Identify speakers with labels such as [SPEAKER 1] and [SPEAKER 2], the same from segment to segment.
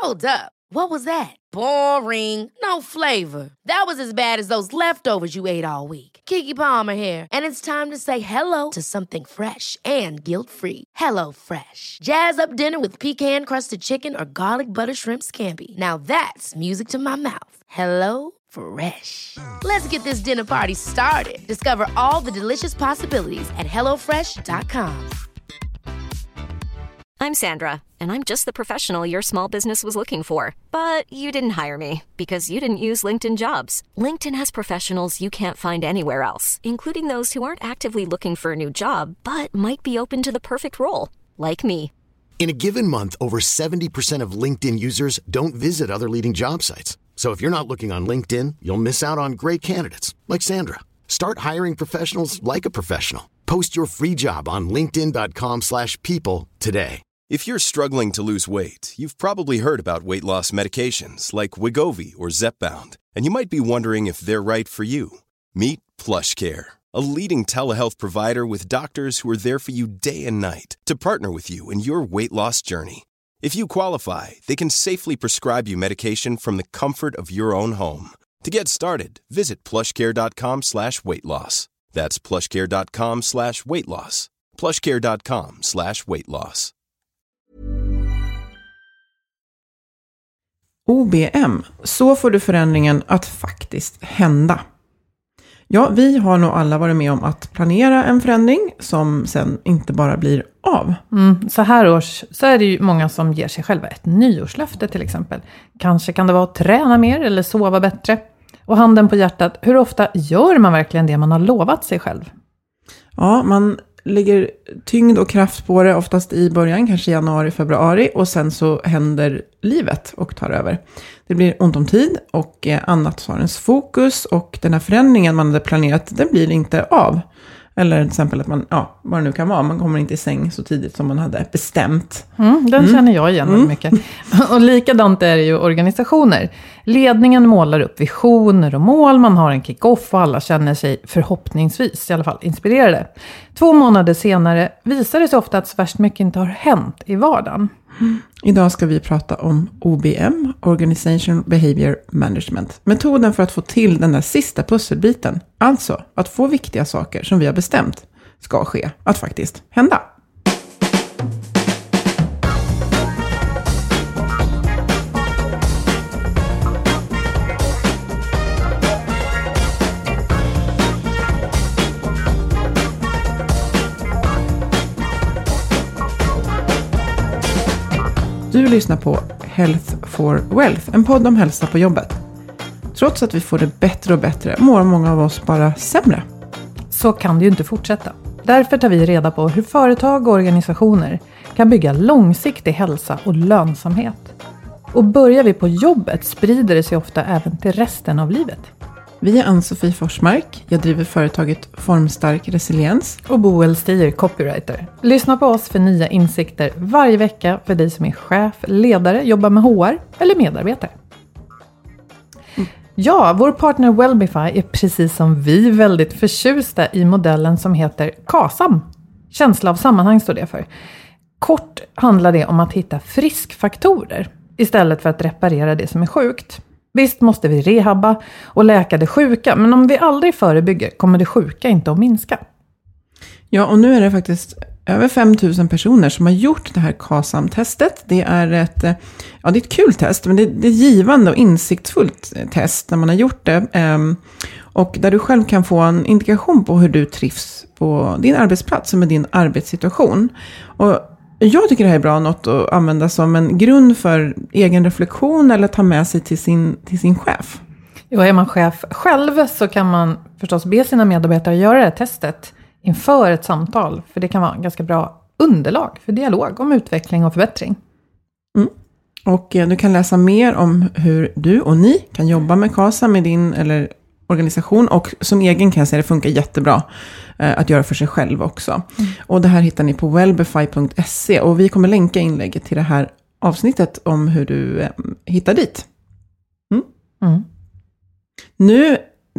[SPEAKER 1] Hold up. What was that? Boring. No flavor. That was as bad as those leftovers you ate all week. Keke Palmer here, and it's time to say hello to something fresh and guilt-free. Hello Fresh. Jazz up dinner with pecan-crusted chicken or garlic butter shrimp scampi. Now that's music to my mouth. Hello Fresh. Let's get this dinner party started. Discover all the delicious possibilities at hellofresh.com.
[SPEAKER 2] I'm Sandra, and I'm just the professional your small business was looking for. But you didn't hire me because you didn't use LinkedIn Jobs. LinkedIn has professionals you can't find anywhere else, including those who aren't actively looking for a new job, but might be open to the perfect role, like me.
[SPEAKER 3] In a given month, over 70% of LinkedIn users don't visit other leading job sites. So if you're not looking on LinkedIn, you'll miss out on great candidates like Sandra. Start hiring professionals like a professional. Post your free job on linkedin.com/people today.
[SPEAKER 4] If you're struggling to lose weight, you've probably heard about weight loss medications like Wegovy or Zepbound, and you might be wondering if they're right for you. Meet PlushCare, a leading telehealth provider with doctors who are there for you day and night to partner with you in your weight loss journey. If you qualify, they can safely prescribe you medication from the comfort of your own home. To get started, visit plushcare.com/weightloss. That's plushcare.com/weightloss. plushcare.com/weightloss.
[SPEAKER 5] OBM, så får du förändringen att faktiskt hända. Ja, vi har nog alla varit med om att planera en förändring som sen inte bara blir av.
[SPEAKER 6] Så här års så är det ju många som ger sig själva ett nyårslöfte till exempel. Kanske kan det vara att träna mer eller sova bättre. Och handen på hjärtat, hur ofta gör man verkligen det man har lovat sig själv?
[SPEAKER 5] Ja, man lägger tyngd och kraft på det oftast i början, kanske januari, februari. Och sen så händer livet och tar över. Det blir ont om tid och annat tar ens fokus. Och den här förändringen man hade planerat, den blir inte av. Eller till exempel att man, ja, vad det nu kan vara, man kommer inte i säng så tidigt som man hade bestämt.
[SPEAKER 6] Den känner jag igen mycket. Och likadant är det ju organisationer. Ledningen målar upp visioner och mål, man har en kick-off och alla känner sig förhoppningsvis i alla fall inspirerade. 2 månader senare visar det sig ofta att så värst mycket inte har hänt i vardagen.
[SPEAKER 5] Idag ska vi prata om OBM, Organizational Behavior Management. Metoden för att få till den där sista pusselbiten. Alltså att få viktiga saker som vi har bestämt ska ske, att faktiskt hända. Du lyssnar på Health for Wealth, en podd om hälsa på jobbet. Trots att vi får det bättre och bättre mår många av oss bara sämre.
[SPEAKER 6] Så kan det ju inte fortsätta. Därför tar vi reda på hur företag och organisationer kan bygga långsiktig hälsa och lönsamhet. Och börjar vi på jobbet sprider det sig ofta även till resten av livet.
[SPEAKER 5] Vi är Ann-Sofie Forsmark. Jag driver företaget Formstark Resiliens.
[SPEAKER 6] Och Boel Stier, copywriter. Lyssna på oss för nya insikter varje vecka för dig som är chef, ledare, jobbar med HR eller medarbetare. Ja, vår partner Wellbify är precis som vi väldigt förtjusta i modellen som heter KASAM. Känsla av sammanhang står det för. Kort handlar det om att hitta friskfaktorer istället för att reparera det som är sjukt. Visst måste vi rehabba och läka det sjuka, men om vi aldrig förebygger kommer det sjuka inte att minska.
[SPEAKER 5] Ja, och nu är det faktiskt över 5 000 personer som har gjort det här KASAM-testet. Det är ett kul test, men det är ett givande och insiktsfullt test när man har gjort det. Och där du själv kan få en indikation på hur du trivs på din arbetsplats och med din arbetssituation. Och jag tycker det här är bra något att använda som en grund för egen reflektion eller ta med sig till sin chef.
[SPEAKER 6] Och är man chef själv så kan man förstås be sina medarbetare göra det här testet inför ett samtal. För det kan vara ganska bra underlag för dialog om utveckling och förbättring.
[SPEAKER 5] Och du kan läsa mer om hur du och ni kan jobba med KASAM med din eller organisation. Och som egen kan jag säga det funkar jättebra att göra för sig själv också. Och det här hittar ni på wellbify.se. Och vi kommer länka inlägget till det här avsnittet om hur du hittar dit. Nu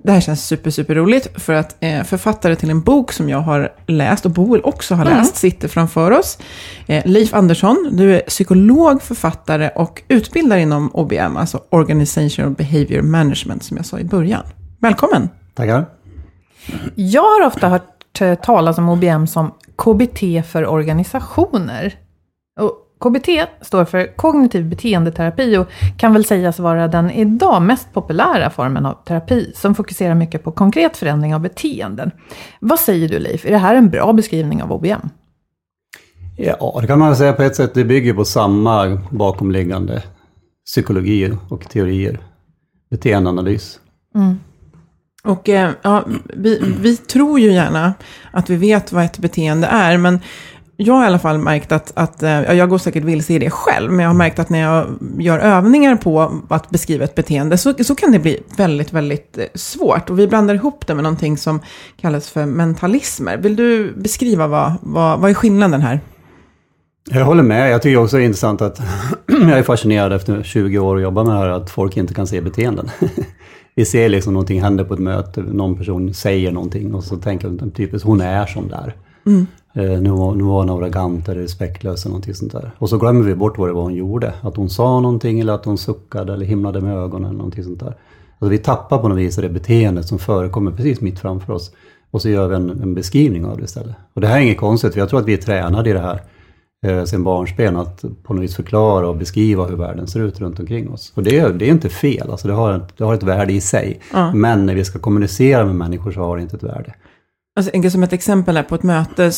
[SPEAKER 5] Det här känns super roligt för att författare till en bok som jag har läst och Boel också har läst sitter framför oss. Leif Andersson, du är psykolog, författare och utbildare inom OBM, alltså Organizational Behavior Management som jag sa i början. Välkommen!
[SPEAKER 7] Tackar!
[SPEAKER 6] Jag har ofta hört talas om OBM som KBT för organisationer. Och KBT står för kognitiv beteendeterapi och kan väl sägas vara den idag mest populära formen av terapi som fokuserar mycket på konkret förändring av beteenden. Vad säger du, Leif? Är det här en bra beskrivning av OBM?
[SPEAKER 7] Ja, det kan man säga på ett sätt. Det bygger på samma bakomliggande psykologi och teorier. Beteendeanalys.
[SPEAKER 5] Och vi tror ju gärna att vi vet vad ett beteende är, men jag har i alla fall märkt att jag går säkert vilse i det själv, men jag har märkt att när jag gör övningar på att beskriva ett beteende så kan det bli väldigt svårt. Och vi blandar ihop det med någonting som kallas för mentalismer. Vill du beskriva vad är skillnaden här?
[SPEAKER 7] Jag håller med. Jag tycker också det är intressant att jag är fascinerad efter 20 år att jobba med det här att folk inte kan se beteenden. Vi ser liksom någonting händer på ett möte, någon person säger någonting och så tänker jag typiskt hon är som där. Nu var hon arrogant eller respektlös eller någonting sånt där. Och så glömmer vi bort vad det var hon gjorde. Att hon sa någonting eller att hon suckade eller himlade med ögonen eller någonting sånt där. Alltså vi tappar på något vis det beteendet som förekommer precis mitt framför oss. Och så gör vi en beskrivning av det istället. Och det här är inget konstigt, för jag tror att vi är tränade i det här sen barnsben att på något vis förklara och beskriva hur världen ser ut runt omkring oss. Och det är inte fel, alltså det har ett värde i sig. Men när vi ska kommunicera med människor så har det inte ett värde.
[SPEAKER 5] Alltså, som ett exempel här på ett möte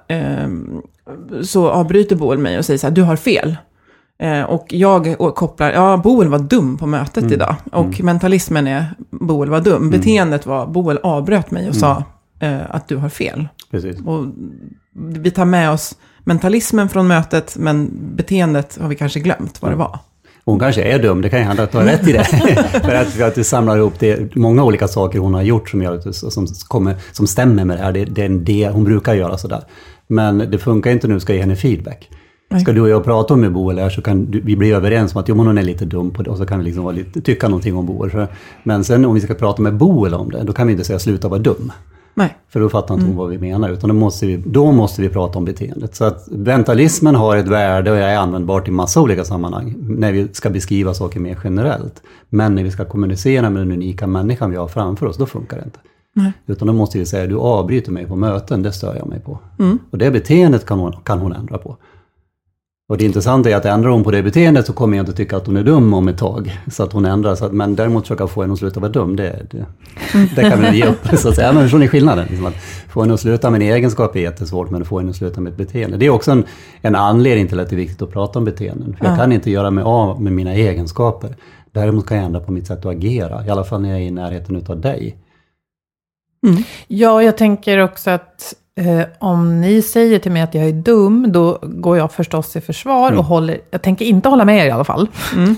[SPEAKER 5] så avbryter Boel mig och säger så här: du har fel. Och jag kopplar, Boel var dum på mötet idag. Och mentalismen är Boel var dum. Beteendet var Boel avbröt mig och sa att du har fel.
[SPEAKER 7] Precis.
[SPEAKER 5] Och vi tar med oss mentalismen från mötet, men beteendet har vi kanske glömt vad det var.
[SPEAKER 7] Hon kanske är dum, det kan ju hända att du har rätt i det. för att du samlar ihop det, många olika saker hon har gjort som stämmer med det här. Det är det hon brukar göra sådär. Men det funkar inte nu, du ska ge henne feedback. Nej. Ska du och jag prata med Boel här så kan vi bli överens om att hon är lite dum på det och så kan vi liksom tycka någonting om Boel. Men sen om vi ska prata med Boel om det, då kan vi inte säga sluta vara dum.
[SPEAKER 5] Nej.
[SPEAKER 7] För då fattar inte hon vad vi menar, utan då måste vi prata om beteendet. Så att mentalismen har ett värde och är användbart i massa olika sammanhang när vi ska beskriva saker mer generellt. Men när vi ska kommunicera med den unika människan vi har framför oss, då funkar det inte. Nej. Utan då måste vi säga, du avbryter mig på möten, det stör jag mig på. Och det beteendet kan hon ändra på. Och det intressanta är att ändrar hon på det beteendet så kommer jag inte tycka att hon är dum om ett tag. Så att hon ändrar, men däremot försöka få henne att sluta vara dum, det kan vi ge upp. Så att säga, men förstår ni skillnaden? Liksom att få henne att sluta med en egenskap är jättesvårt, men att få henne att sluta med ett beteende. Det är också en anledning till att det är viktigt att prata om beteenden. För jag kan inte göra mig av med mina egenskaper. Däremot kan jag ändra på mitt sätt att agera. I alla fall när jag är i närheten av dig.
[SPEAKER 6] Ja, jag tänker också att om ni säger till mig att jag är dum, då går jag förstås i försvar och jag tänker inte hålla med er i alla fall.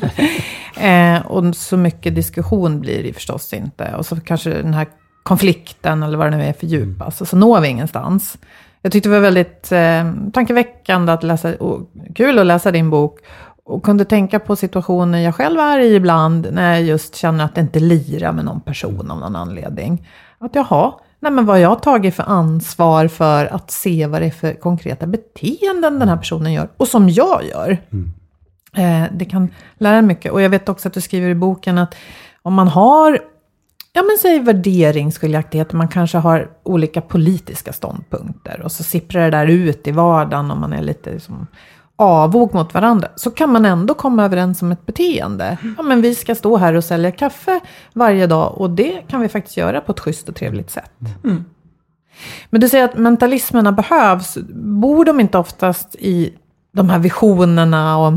[SPEAKER 6] Och så mycket diskussion blir det förstås inte. Och så kanske den här konflikten eller vad det nu är fördjupas. Och så når vi ingenstans. Jag tyckte det var väldigt tankeväckande att läsa, och kul att läsa din bok. Och kunde tänka på situationer jag själv är i ibland när jag just känner att det inte lirar med någon person av någon anledning. Att men vad jag har tagit för ansvar för att se vad det är för konkreta beteenden den här personen gör. Och som jag gör. Det kan lära mycket. Och jag vet också att du skriver i boken att om man har, säg värderingsskiljaktigheter, man kanske har olika politiska ståndpunkter. Och så sipprar det där ut i vardagen om man är lite avvåg mot varandra, så kan man ändå komma överens om ett beteende. Men vi ska stå här och sälja kaffe varje dag, och det kan vi faktiskt göra på ett schysst och trevligt sätt. Men du säger att mentalismerna behövs. Bor de inte oftast i de här visionerna och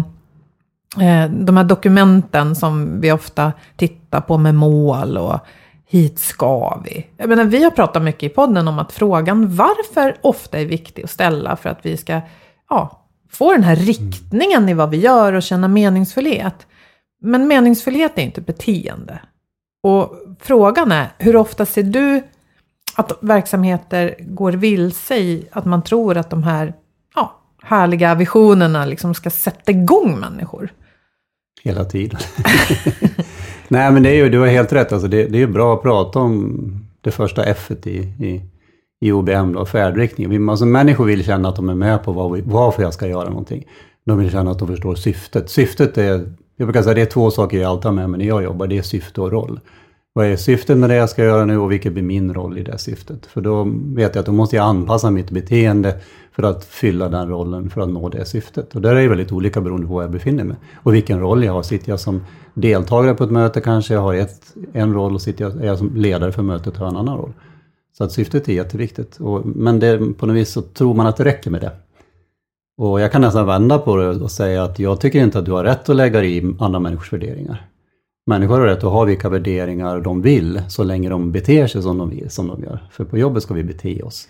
[SPEAKER 6] de här dokumenten som vi ofta tittar på med mål och hit ska vi? Jag menar, vi har pratat mycket i podden om att frågan varför ofta är viktig att ställa för att vi ska få den här riktningen i vad vi gör och känna meningsfullhet. Men meningsfullhet är inte beteende. Och frågan är, hur ofta ser du att verksamheter går vilse i att man tror att de här härliga visionerna liksom ska sätta igång människor?
[SPEAKER 7] Hela tiden. Nej, men du har helt rätt. Alltså det är ju bra att prata om det första F-et i OBM, då, färdriktningen. Alltså, människor vill känna att de är med på varför jag ska göra någonting. De vill känna att de förstår syftet. Syftet är, jag brukar säga, det är 2 saker jag alltid har med mig när jag jobbar. Det är syfte och roll. Vad är syftet med det jag ska göra nu och vilket blir min roll i det syftet? För då vet jag att då måste jag anpassa mitt beteende för att fylla den rollen för att nå det syftet. Och där är det väldigt olika beroende på var jag befinner mig. Och vilken roll jag har. Sitter jag som deltagare på ett möte kanske jag har en roll, och är jag som ledare för mötet har jag en annan roll. Så att syftet är jätteviktigt. Men på något vis så tror man att det räcker med det. Och jag kan nästan vända på det och säga att jag tycker inte att du har rätt att lägga i andra människors värderingar. Människor har rätt att ha vilka värderingar de vill så länge de beter sig som de gör. För på jobbet ska vi bete oss.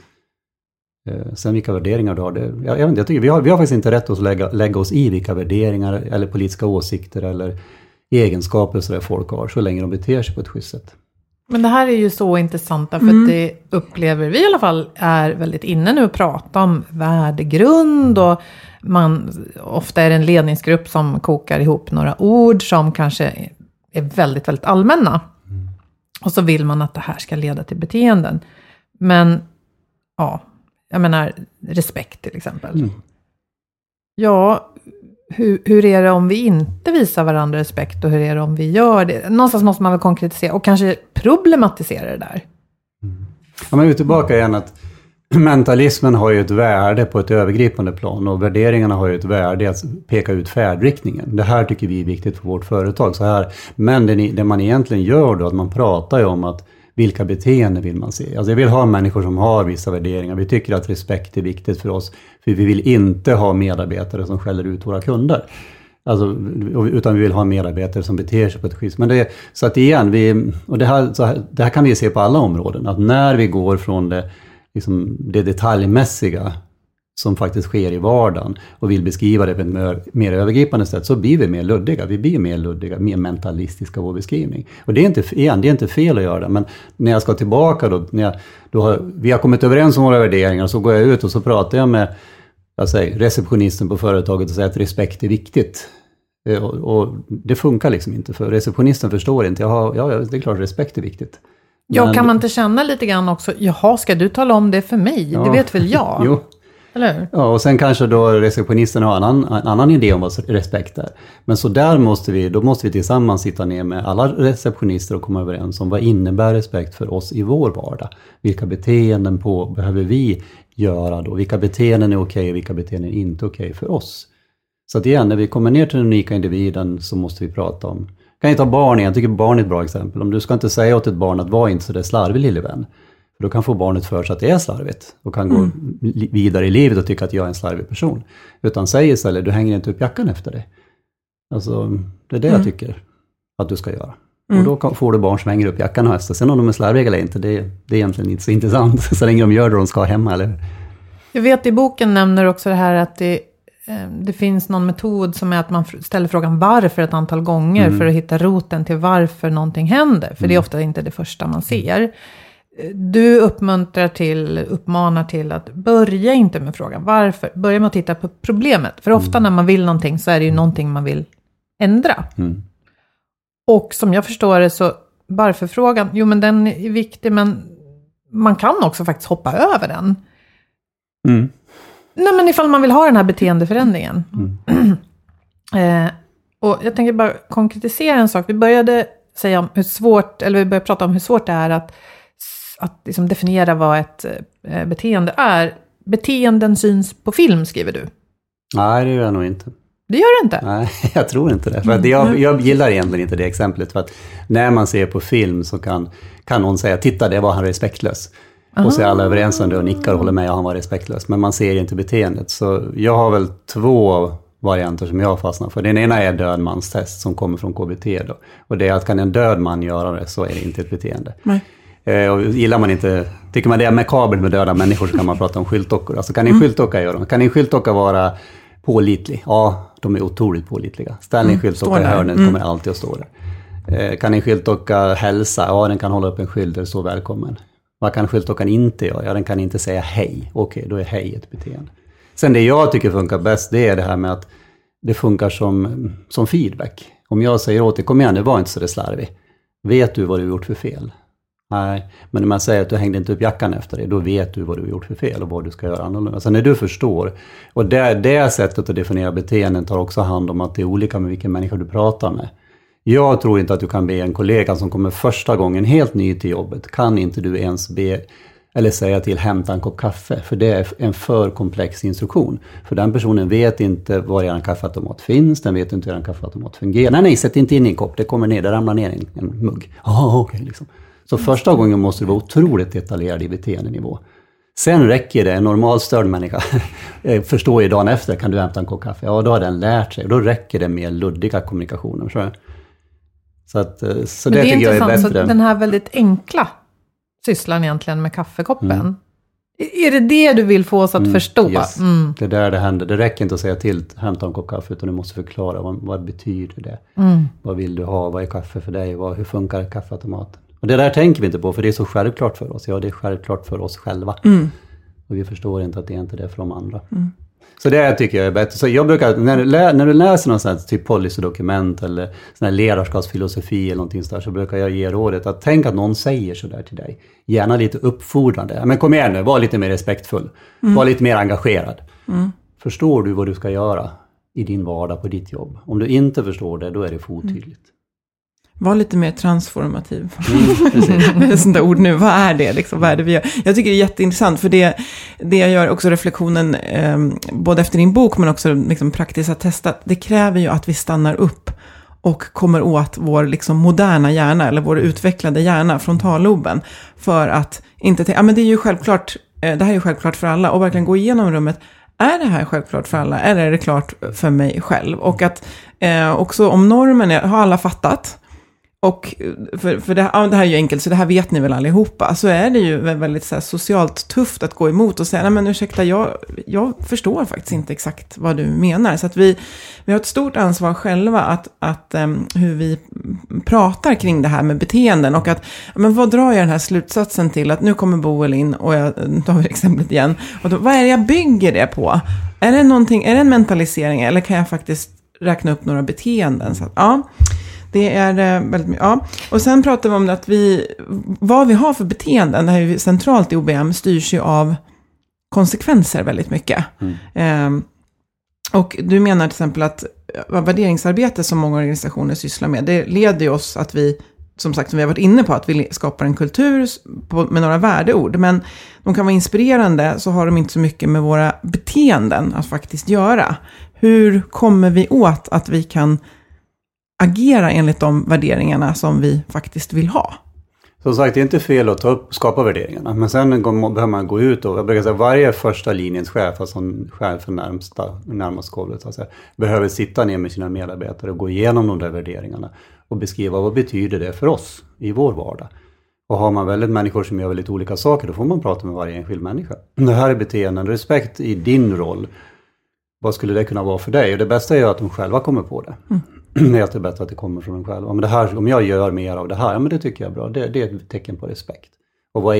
[SPEAKER 7] Sen vilka värderingar du har, jag tycker vi har faktiskt inte rätt att lägga oss i vilka värderingar eller politiska åsikter eller egenskaper så där folk har så länge de beter sig på ett schysst sätt.
[SPEAKER 6] Men det här är ju så intressant för att det upplever vi i alla fall är väldigt inne nu att prata om värdegrund och ofta är det en ledningsgrupp som kokar ihop några ord som kanske är väldigt, väldigt allmänna. Och så vill man att det här ska leda till beteenden. Men ja, jag menar respekt till exempel. Ja, hur är det om vi inte visar varandra respekt och hur är det om vi gör det? Någonstans måste man väl konkretisera och kanske problematisera det där.
[SPEAKER 7] Ja, men vi är tillbaka igen att mentalismen har ju ett värde på ett övergripande plan och värderingarna har ju ett värde att peka ut färdriktningen. Det här tycker vi är viktigt för vårt företag. Så här. Men det man egentligen gör då, att man pratar ju om att vilka beteenden vill man se? Alltså jag vill ha människor som har vissa värderingar. Vi tycker att respekt är viktigt för oss. För vi vill inte ha medarbetare som skäller ut våra kunder. Alltså, utan vi vill ha medarbetare som beter sig på ett schysst. Men så att igen, det här kan vi se på alla områden. Att när vi går från det detaljmässiga som faktiskt sker i vardagen och vill beskriva det på ett mer övergripande sätt så blir vi mer luddiga. Vi blir mer luddiga, mer mentalistiska i vår beskrivning. Och det är inte fel att göra det. Men när jag ska tillbaka vi har kommit överens om våra värderingar, så går jag ut och så pratar jag med receptionisten på företaget och säger att respekt är viktigt. Och det funkar liksom inte, för receptionisten förstår inte. Ja, det är klart respekt är viktigt.
[SPEAKER 6] Ja, kan man inte känna lite grann också, jaha, ska du tala om det för mig? Ja. Det vet väl jag?
[SPEAKER 7] Jo.
[SPEAKER 6] Eller?
[SPEAKER 7] Ja, och sen kanske då receptionisten har en annan idé om vad respekt är. Men så där måste vi tillsammans sitta ner med alla receptionister och komma överens om vad innebär respekt för oss i vår vardag. Vilka beteenden behöver vi göra då? Vilka beteenden är okej och vilka beteenden är inte okej för oss? Så att igen, när vi kommer ner till den unika individen så måste vi prata om. Kan jag ta barn igen? Jag tycker barn är ett bra exempel. Om du ska inte säga åt ett barn att var inte så där slarvig lille vän. För då kan få barnet för sig att det är slarvigt. Och kan gå vidare i livet och tycka att jag är en slarvig person. Utan säg istället, du hänger inte upp jackan efter dig. Alltså, det är det jag tycker att du ska göra. Och då får du barn som hänger upp jackan och höstar. Sen om de är slarviga eller inte, det är egentligen inte så intressant. Så länge de gör det de ska hemma, eller? Jag
[SPEAKER 6] vet i boken nämner också det här att det finns någon metod som är att man ställer frågan varför ett antal gånger för att hitta roten till varför någonting händer. För det är ofta inte det första man ser. Du uppmanar till att börja inte med frågan varför. Börja med att titta på problemet. För ofta när man vill någonting så är det ju någonting man vill ändra. Och som jag förstår det så varför-frågan, jo men den är viktig, men man kan också faktiskt hoppa över den. Nej, men ifall man vill ha den här beteendeförändringen. Och jag tänker bara konkretisera en sak. Vi började prata om hur svårt det är att liksom definiera vad ett beteende är. Beteenden syns på film, skriver du.
[SPEAKER 7] Nej, det gör jag nog inte.
[SPEAKER 6] Det gör du inte?
[SPEAKER 7] Nej, jag tror inte det. För att jag gillar egentligen inte det exemplet. För att när man ser på film så kan någon säga, titta, det var han respektlös. Och så är alla överens om det och nickar och håller med, han var respektlös. Men man ser inte beteendet. Så jag har väl 2 varianter som jag fastnar för. Den ena är dödmanstest som kommer från KBT då. Och det är att kan en död man göra det så är det inte ett beteende. Nej. Och gillar man inte, tycker man det är makabert med döda människor så kan man prata om skyltdockor. Alltså kan en skyltdocka göra det? Kan en skyltdocka vara pålitlig? Ja, de är otroligt pålitliga. Ställ en skyltdocka i hörnet, kommer alltid att stå där. Kan en skyltdocka hälsa? Ja, den kan hålla upp en skylt där så välkommen. Vad kan skyltdockan inte göra? Ja, den kan inte säga hej. Okej, då är hej ett beteende. Sen det jag tycker funkar bäst, det är det här med att det funkar som feedback. Om jag säger åt dig, kom igen, det var inte så det slarvig. Vet du vad du har gjort för fel? Nej, men när man säger att du hängde inte upp jackan efter dig, då vet du vad du har gjort för fel och vad du ska göra annorlunda. Så när du förstår, och det sättet att definiera beteenden tar också hand om att det är olika med vilken människa du pratar med. Jag tror inte att du kan be en kollega som kommer första gången helt ny till jobbet, kan inte du ens be eller säga till hämta en kopp kaffe, för det är en för komplex instruktion. För den personen vet inte var en kaffeautomat finns, den vet inte hur en kaffeautomat fungerar. Nej, sätt inte in i en kopp, det kommer ner, det ramlar ner en mugg. Okej, liksom. Så första gången måste du vara otroligt detaljerad i beteendenivå. Sen räcker det, en normalstörd människa förstår ju dagen efter, kan du hämta en kopp kaffe? Ja, då har den lärt sig. Då räcker det med luddiga kommunikationer. Så det tycker jag är bättre.
[SPEAKER 6] Så den här väldigt enkla sysslan egentligen med kaffekoppen. Är det du vill få oss att förstå?
[SPEAKER 7] Yes. Det är där det händer. Det räcker inte att säga till, hämta en kopp kaffe, utan du måste förklara vad betyder det. Vad vill du ha? Vad är kaffe för dig? Hur funkar kaffeautomaten? Och det där tänker vi inte på, för det är så självklart för oss. Ja, det är självklart för oss själva. Och vi förstår inte att det är inte det för de andra. Så det tycker jag är bättre. Så jag brukar, när du läser någon sån här typ policydokument eller sån här ledarskapsfilosofi eller någonting sådär, så brukar jag ge rådet att tänk att någon säger sådär till dig. Gärna lite uppfordrande. Men kom igen nu, var lite mer respektfull. Var lite mer engagerad. Förstår du vad du ska göra i din vardag på ditt jobb? Om du inte förstår det, då är det för otydligt.
[SPEAKER 5] Var lite mer transformativ. Sånt där ord nu. Vad är det? Liksom, vad är det vi gör? Jag tycker det är jätteintressant. För det jag gör också reflektionen både efter din bok men också liksom, praktiskt att testa. Det kräver ju att vi stannar upp och kommer åt vår liksom, moderna hjärna eller vår utvecklade hjärna, frontalloben. För att inte tänka, men det är ju självklart, det här är ju självklart för alla. Och verkligen gå igenom rummet. Är det här självklart för alla? Eller är det klart för mig själv? Och att också om normen har alla fattat. Och för det här är ju enkelt, så det här vet ni väl allihopa. Så är det ju väldigt så här, socialt tufft att gå emot och säga, nej men ursäkta, jag förstår faktiskt inte exakt vad du menar. Så att vi har ett stort ansvar själva att hur vi pratar kring det här med beteenden. Och att, men vad drar jag den här slutsatsen till? Att nu kommer Boel in och jag tar vi exemplet igen. Och då, vad är det jag bygger det på? Är det en mentalisering eller kan jag faktiskt räkna upp några beteenden? Så att, ja... Det är väldigt mycket, ja. Och sen pratar vi om att vad vi har för beteenden, det här är ju centralt i OBM, styrs ju av konsekvenser väldigt mycket. Och du menar till exempel att värderingsarbete som många organisationer sysslar med, det leder ju oss att vi, som sagt, som vi har varit inne på, att vi skapar en kultur med några värdeord. Men de kan vara inspirerande, så har de inte så mycket med våra beteenden att faktiskt göra. Hur kommer vi åt att vi kan agera enligt de värderingarna som vi faktiskt vill ha?
[SPEAKER 7] Som sagt, det är inte fel att skapa värderingarna. Men sen behöver man gå ut och, jag brukar säga, varje första linjens chef, alltså en chef för närmast golvet, så att säga, behöver sitta ner med sina medarbetare och gå igenom de där värderingarna och beskriva vad betyder det för oss i vår vardag. Och har man väldigt människor som gör väldigt olika saker, då får man prata med varje enskild människa. Det här är beteenden, respekt i din roll. Vad skulle det kunna vara för dig? Och det bästa är att de själva kommer på det. Det är alltid bättre att det kommer från dem själva. Men det här, om jag gör mer av det här, ja, men det tycker jag är bra. Det är ett tecken på respekt. Och vad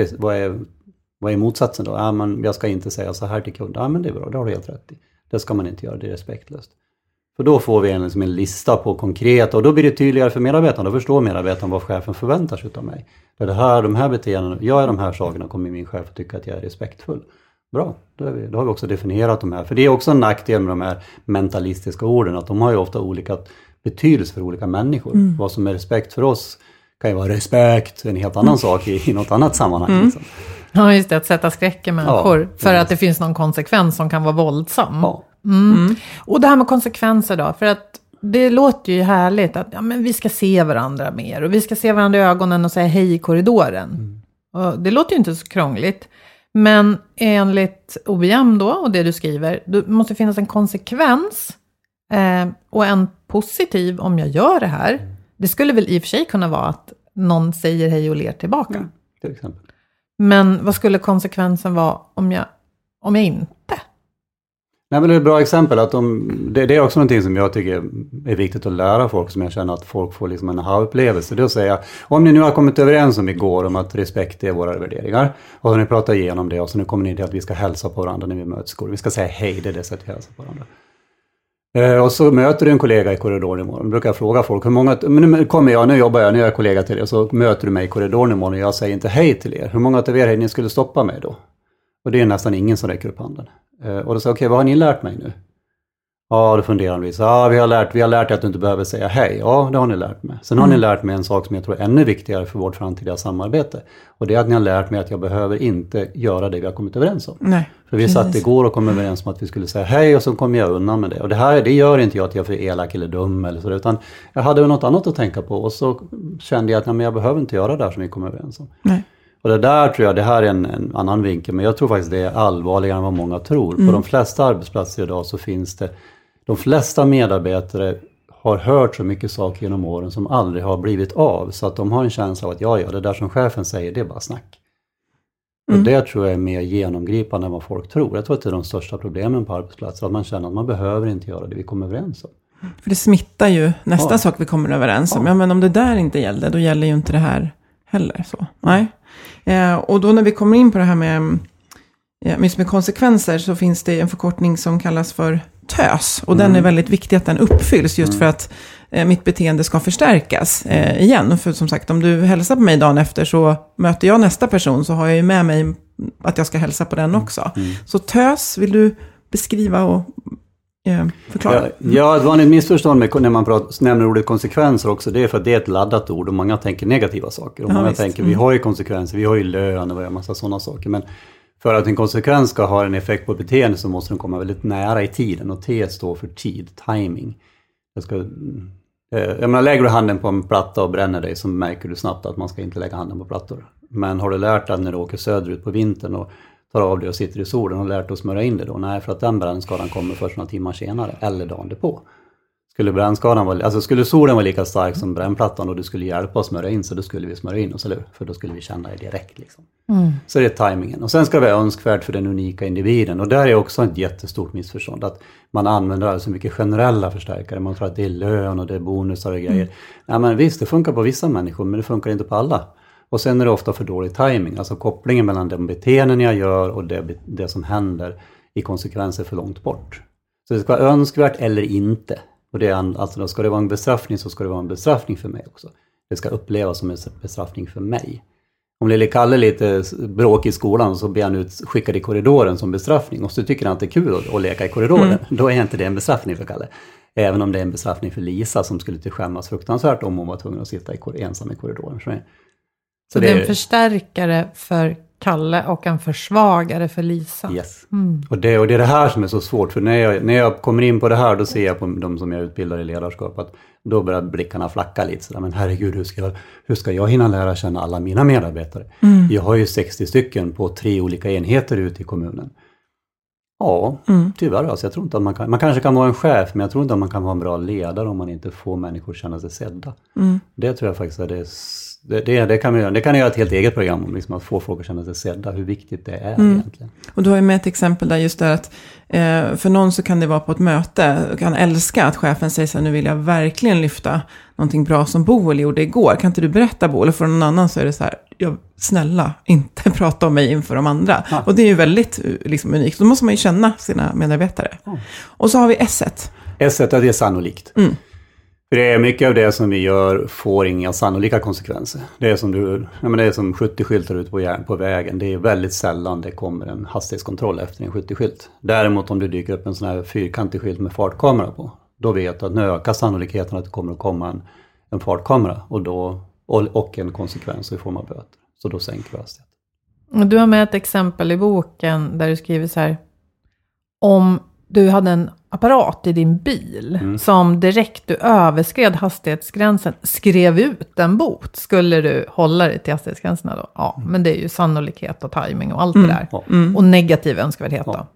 [SPEAKER 7] är motsatsen då? Ja, men jag ska inte säga så här till kunden. Ja, men det är bra, det har du helt rätt i. Det ska man inte göra, det är respektlöst. För då får vi en lista på konkreta, och då blir det tydligare för medarbetarna. Då förstår medarbetarna vad chefen förväntar sig av mig. För de här beteenden, jag är de här sakerna, kommer min chef att tycka att jag är respektfull. Bra, då har vi också definierat de här. För det är också en nackdel med de här mentalistiska orden, att de har ju ofta olika betydelse för olika människor. Vad som är respekt för oss kan ju vara respekt, en helt annan sak i något annat sammanhang. Liksom.
[SPEAKER 6] Ja, just det, att sätta skräck i människor för att det finns någon konsekvens som kan vara våldsam. Ja. Och det här med konsekvenser då, för att det låter ju härligt att men vi ska se varandra mer och vi ska se varandra i ögonen och säga hej i korridoren. Och det låter ju inte så krångligt. Men enligt OBM då, och det du skriver, det måste finnas en konsekvens och en positiv om jag gör det här. Det skulle väl i och för sig kunna vara att någon säger hej och ler tillbaka.
[SPEAKER 7] Till exempel.
[SPEAKER 6] Men vad skulle konsekvensen vara om jag inte?
[SPEAKER 7] Nej, men det är ett bra exempel. Att det är också någonting som jag tycker är viktigt att lära folk, som jag känner att folk får liksom en aha-upplevelse. Det är att säga, om ni nu har kommit överens om igår om att respekt är våra värderingar, och så ni pratar igenom det, och så nu kommer ni till att vi ska hälsa på varandra när vi möts i skolan. Vi ska säga hej, det är det sättet vi hälsar på varandra. Och så möter du en kollega i korridoren imorgon. Brukar jag fråga folk, hur många, men nu kommer jag, nu jobbar jag, nu är jag kollega till er. Så möter du mig i korridoren imorgon och jag säger inte hej till er. Hur många av er ni skulle stoppa mig då? Och det är nästan ingen som räcker upp handen. Och då säger jag, okej, vad har ni lärt mig nu? Ja, då funderar vi. Ja, vi har lärt att du inte behöver säga hej. Ja, det har ni lärt mig. Sen har ni lärt mig en sak som jag tror är ännu viktigare för vårt framtida samarbete. Och det är att ni har lärt mig att jag behöver inte göra det vi har kommit överens om.
[SPEAKER 5] Nej,
[SPEAKER 7] för vi satt igår och kom överens om att vi skulle säga hej och så kom jag undan med det. Och det gör inte jag att jag är för elak eller dum eller så, utan jag hade något annat att tänka på. Och så kände jag att nej, men jag behöver inte göra det där som vi kom överens om. Nej. Och det där tror jag, det här är en annan vinkel. Men jag tror faktiskt det är allvarligare än vad många tror. På de flesta arbetsplatser idag så finns det, de flesta medarbetare har hört så mycket saker genom åren som aldrig har blivit av. Så att de har en känsla av att ja, det där som chefen säger, det är bara snack. Och det tror jag är mer genomgripande än vad folk tror. Jag tror att det är de största problemen på arbetsplatser. Att man känner att man behöver inte göra det vi kommer överens om.
[SPEAKER 5] För det smittar ju nästa sak vi kommer överens om. Ja, men om det där inte gäller, då gäller ju inte det här heller. Så. Nej. Och då när vi kommer in på det här med konsekvenser, så finns det en förkortning som kallas för TÖS. Och den är väldigt viktig att den uppfylls just för att mitt beteende ska förstärkas igen. För som sagt, om du hälsar på mig dagen efter så möter jag nästa person, så har jag ju med mig att jag ska hälsa på den också. Så TÖS, vill du beskriva och förklara?
[SPEAKER 7] Ja, ett vanligt missförstånd när man nämner ordet konsekvenser också, det är för att det är ett laddat ord och många tänker negativa saker. Och många tänker, vi har ju konsekvenser, vi har ju lön och en massa sådana saker. Men för att en konsekvens ska ha en effekt på beteende så måste den komma väldigt nära i tiden. Och T står för tid, timing. Jag menar, lägger du handen på en platta och bränner dig, så märker du snabbt att man ska inte lägga handen på plattor. Men har du lärt dig när du åker söderut på vintern och tar av dig och sitter i solen och lärt dig att smörja in det då? Nej, för att den brännskadan kommer först några timmar senare eller dagen därpå. Skulle solen vara lika stark som brännplattan och du skulle hjälpa att smörja in, så då skulle vi smörja in oss, eller hur? För då skulle vi känna det direkt liksom. Så det är timingen. Och sen ska det vara önskvärt för den unika individen. Och där är också ett jättestort missförstånd att man använder så mycket generella förstärkare. Man tror att det är lön och det är bonusar och grejer. Ja, men visst, det funkar på vissa människor, men det funkar inte på alla. Och sen är det ofta för dålig timing. Alltså kopplingen mellan de beteenden jag gör och det som händer i konsekvenser för långt bort. Så det ska vara önskvärt eller inte. Och det är, alltså då ska det vara en bestraffning, så ska det vara en bestraffning för mig också. Det ska upplevas som en bestraffning för mig. Om lille Kalle lite bråk i skolan, så blir han utskickad i korridoren som bestraffning. Och så tycker han att det är kul att leka i korridoren. Då är inte det en bestraffning för Kalle. Även om det är en bestraffning för Lisa, som skulle till skämmas fruktansvärt om hon var tvungen att sitta ensam i korridoren.
[SPEAKER 6] Så det är en förstärkare för Kalle och en försvagare för Lisa.
[SPEAKER 7] Yes. Och det är det här som är så svårt. För när jag kommer in på det här, då ser jag på de som jag utbildar i ledarskap att då börjar blickarna flacka lite. Så där, men herregud, hur ska jag hinna lära känna alla mina medarbetare? Jag har ju 60 stycken på 3 olika enheter ute i kommunen. Ja, tyvärr. Alltså, jag tror inte att man kanske kan vara en chef, men jag tror inte att man kan vara en bra ledare om man inte får människor att känna sig sedda. Det tror jag faktiskt är det kan jag göra ett helt eget program om, liksom, att få folk att känna sig sedda, hur viktigt det är egentligen.
[SPEAKER 5] Och du har ju med ett exempel där just där att för någon så kan det vara på ett möte, kan älska att chefen säger så här, nu vill jag verkligen lyfta någonting bra som Boel gjorde igår, kan inte du berätta Boel? Och för någon annan så är det så här, snälla, inte prata om mig inför de andra. Ja. Och det är ju väldigt liksom, unikt. Då måste man ju känna sina medarbetare. Och så har vi S1.
[SPEAKER 7] S1, det är sannolikt. För det är mycket av det som vi gör får inga sannolika konsekvenser. Det är som 70-skyltar ut på vägen. Det är väldigt sällan det kommer en hastighetskontroll efter en 70-skylt. Däremot om du dyker upp en sån här fyrkantig skylt med fartkamera på, då vet du att nu ökar sannolikheten att det kommer att komma en fartkamera och en konsekvens i form av böter. Så då sänker vi hastigheten.
[SPEAKER 6] Du har med ett exempel i boken där du skriver så här: om du hade en apparat i din bil som direkt du överskred hastighetsgränsen skrev ut en bot, skulle du hålla dig till hastighetsgränserna då? Ja, men det är ju sannolikhet och timing och allt det där. Och negativ önskvärdhet då.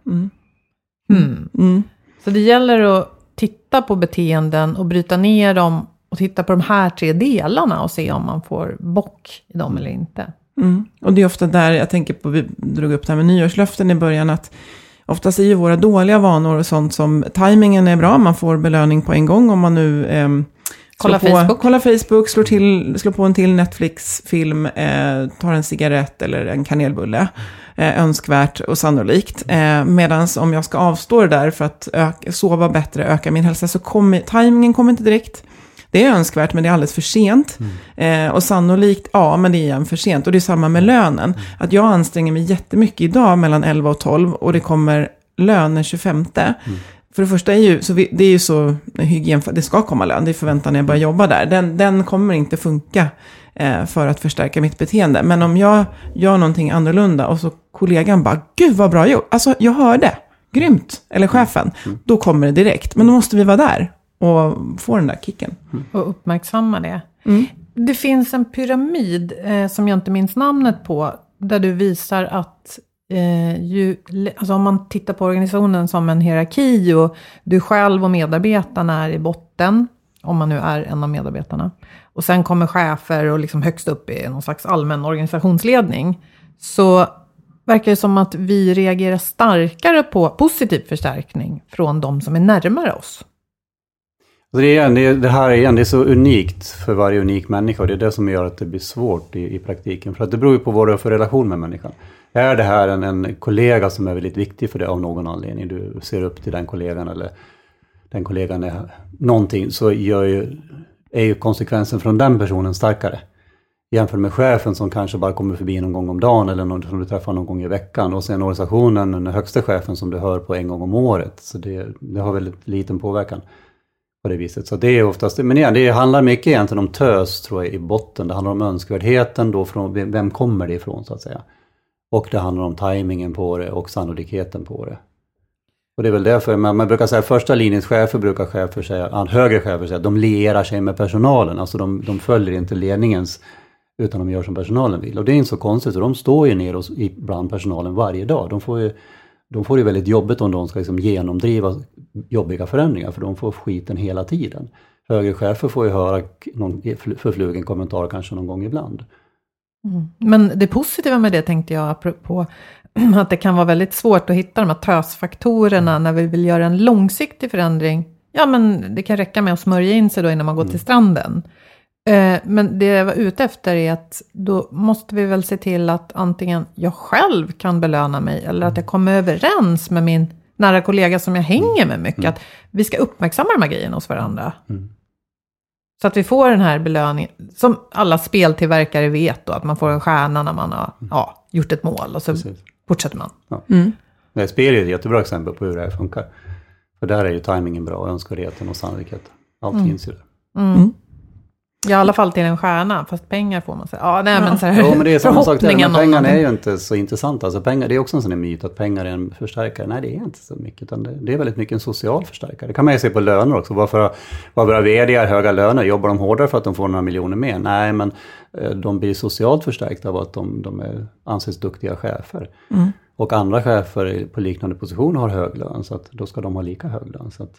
[SPEAKER 6] Så det gäller att titta på beteenden och bryta ner dem och titta på de här 3 delarna och se om man får bock i dem eller inte.
[SPEAKER 5] Och det är ofta där jag tänker på, vi drog upp det här med nyårslöften i början, att oftast är ju våra dåliga vanor och sånt som timingen är bra, man får belöning på en gång om man nu kollar Facebook, slår på en till Netflix-film, tar en cigarett eller en kanelbulle. önskvärt och sannolikt. Medan om jag ska avstå det där för att sova bättre, öka min hälsa, så timingen kommer inte direkt. Det är önskvärt, men det är alldeles för sent. Och sannolikt, ja, men det är igen för sent. Och det är samma med lönen. Att jag anstränger mig jättemycket idag mellan 11 och 12 och det kommer lönen 25. För det första är ju, det är ju så hygien, det ska komma lön, det är förväntan när jag börjar jobba där. Den kommer inte funka för att förstärka mitt beteende. Men om jag gör någonting annorlunda och så kollegan bara, gud vad bra gjort. Alltså jag hörde, grymt, eller chefen. Då kommer det direkt. Men då måste vi vara där och få den där kicken.
[SPEAKER 6] Och uppmärksamma det. Det finns en pyramid som jag inte minns namnet på, där du visar att alltså om man tittar på organisationen som en hierarki och du själv och medarbetarna är i botten, om man nu är en av medarbetarna, och sen kommer chefer och liksom högst upp i någon slags allmän organisationsledning, så verkar det som att vi reagerar starkare på positiv förstärkning från de som är närmare oss.
[SPEAKER 7] Det här är så unikt för varje unik människa, och det är det som gör att det blir svårt i praktiken. För att det beror ju på vad du har för relation med människan. Är det här en kollega som är väldigt viktig för dig av någon anledning, du ser upp till den kollegan eller den kollegan är någonting, så är ju konsekvensen från den personen starkare. Jämfört med chefen som kanske bara kommer förbi någon gång om dagen eller någon som du träffar någon gång i veckan. Och sen organisationen, den högsta chefen som du hör på en gång om året. Så det har väldigt liten påverkan på det viset. Så det är oftast, men igen, det handlar mycket egentligen om tös, tror jag, i botten. Det handlar om önskvärdheten då, från vem kommer det ifrån, så att säga. Och det handlar om tajmingen på det och sannolikheten på det. Och det är väl därför man brukar säga, första linjens chefer brukar chefer säga, högre chefer säga, de lierar sig med personalen. Alltså de följer inte ledningens, utan de gör som personalen vill. Och det är inte så konstigt, så de står ju ner bland personalen varje dag. De får ju väldigt jobbigt om de ska liksom genomdriva jobbiga förändringar, för de får skiten hela tiden. Högre chefer får ju höra någon förflugen kommentar kanske någon gång ibland.
[SPEAKER 6] Men det positiva med det, tänkte jag, apropå att det kan vara väldigt svårt att hitta de här tösfaktorerna när vi vill göra en långsiktig förändring. Ja, men det kan räcka med att smörja in sig då innan man går till stranden. Men det jag var ute efter är att då måste vi väl se till att antingen jag själv kan belöna mig, eller att jag kommer överens med min nära kollega som jag hänger med mycket, att vi ska uppmärksamma de här grejerna hos varandra. Så att vi får den här belöningen, som alla speltillverkare vet då, att man får en stjärna när man har gjort ett mål, och så fortsätter man.
[SPEAKER 7] Ja. Spel är ett jättebra exempel på hur det här funkar. För där är ju tajmingen bra, önskvärdheten och sannolikhet. Allt finns ju där.
[SPEAKER 6] Ja, i alla fall till en stjärna, fast pengar får man säga. Men så här,
[SPEAKER 7] men det är samma sak där, men pengarna är ju inte så intressanta. Alltså pengar, det är också en sån här myt att pengar är en förstärkare. Nej, det är inte så mycket, utan det är väldigt mycket en social förstärkare. Det kan man ju se på löner också. Varför våra vd har höga löner? Jobbar de hårdare för att de får några miljoner mer? Nej, men de blir socialt förstärkta av att de anses duktiga chefer. Och andra chefer på liknande position har hög lön, så att då ska de ha lika hög lön. Så att...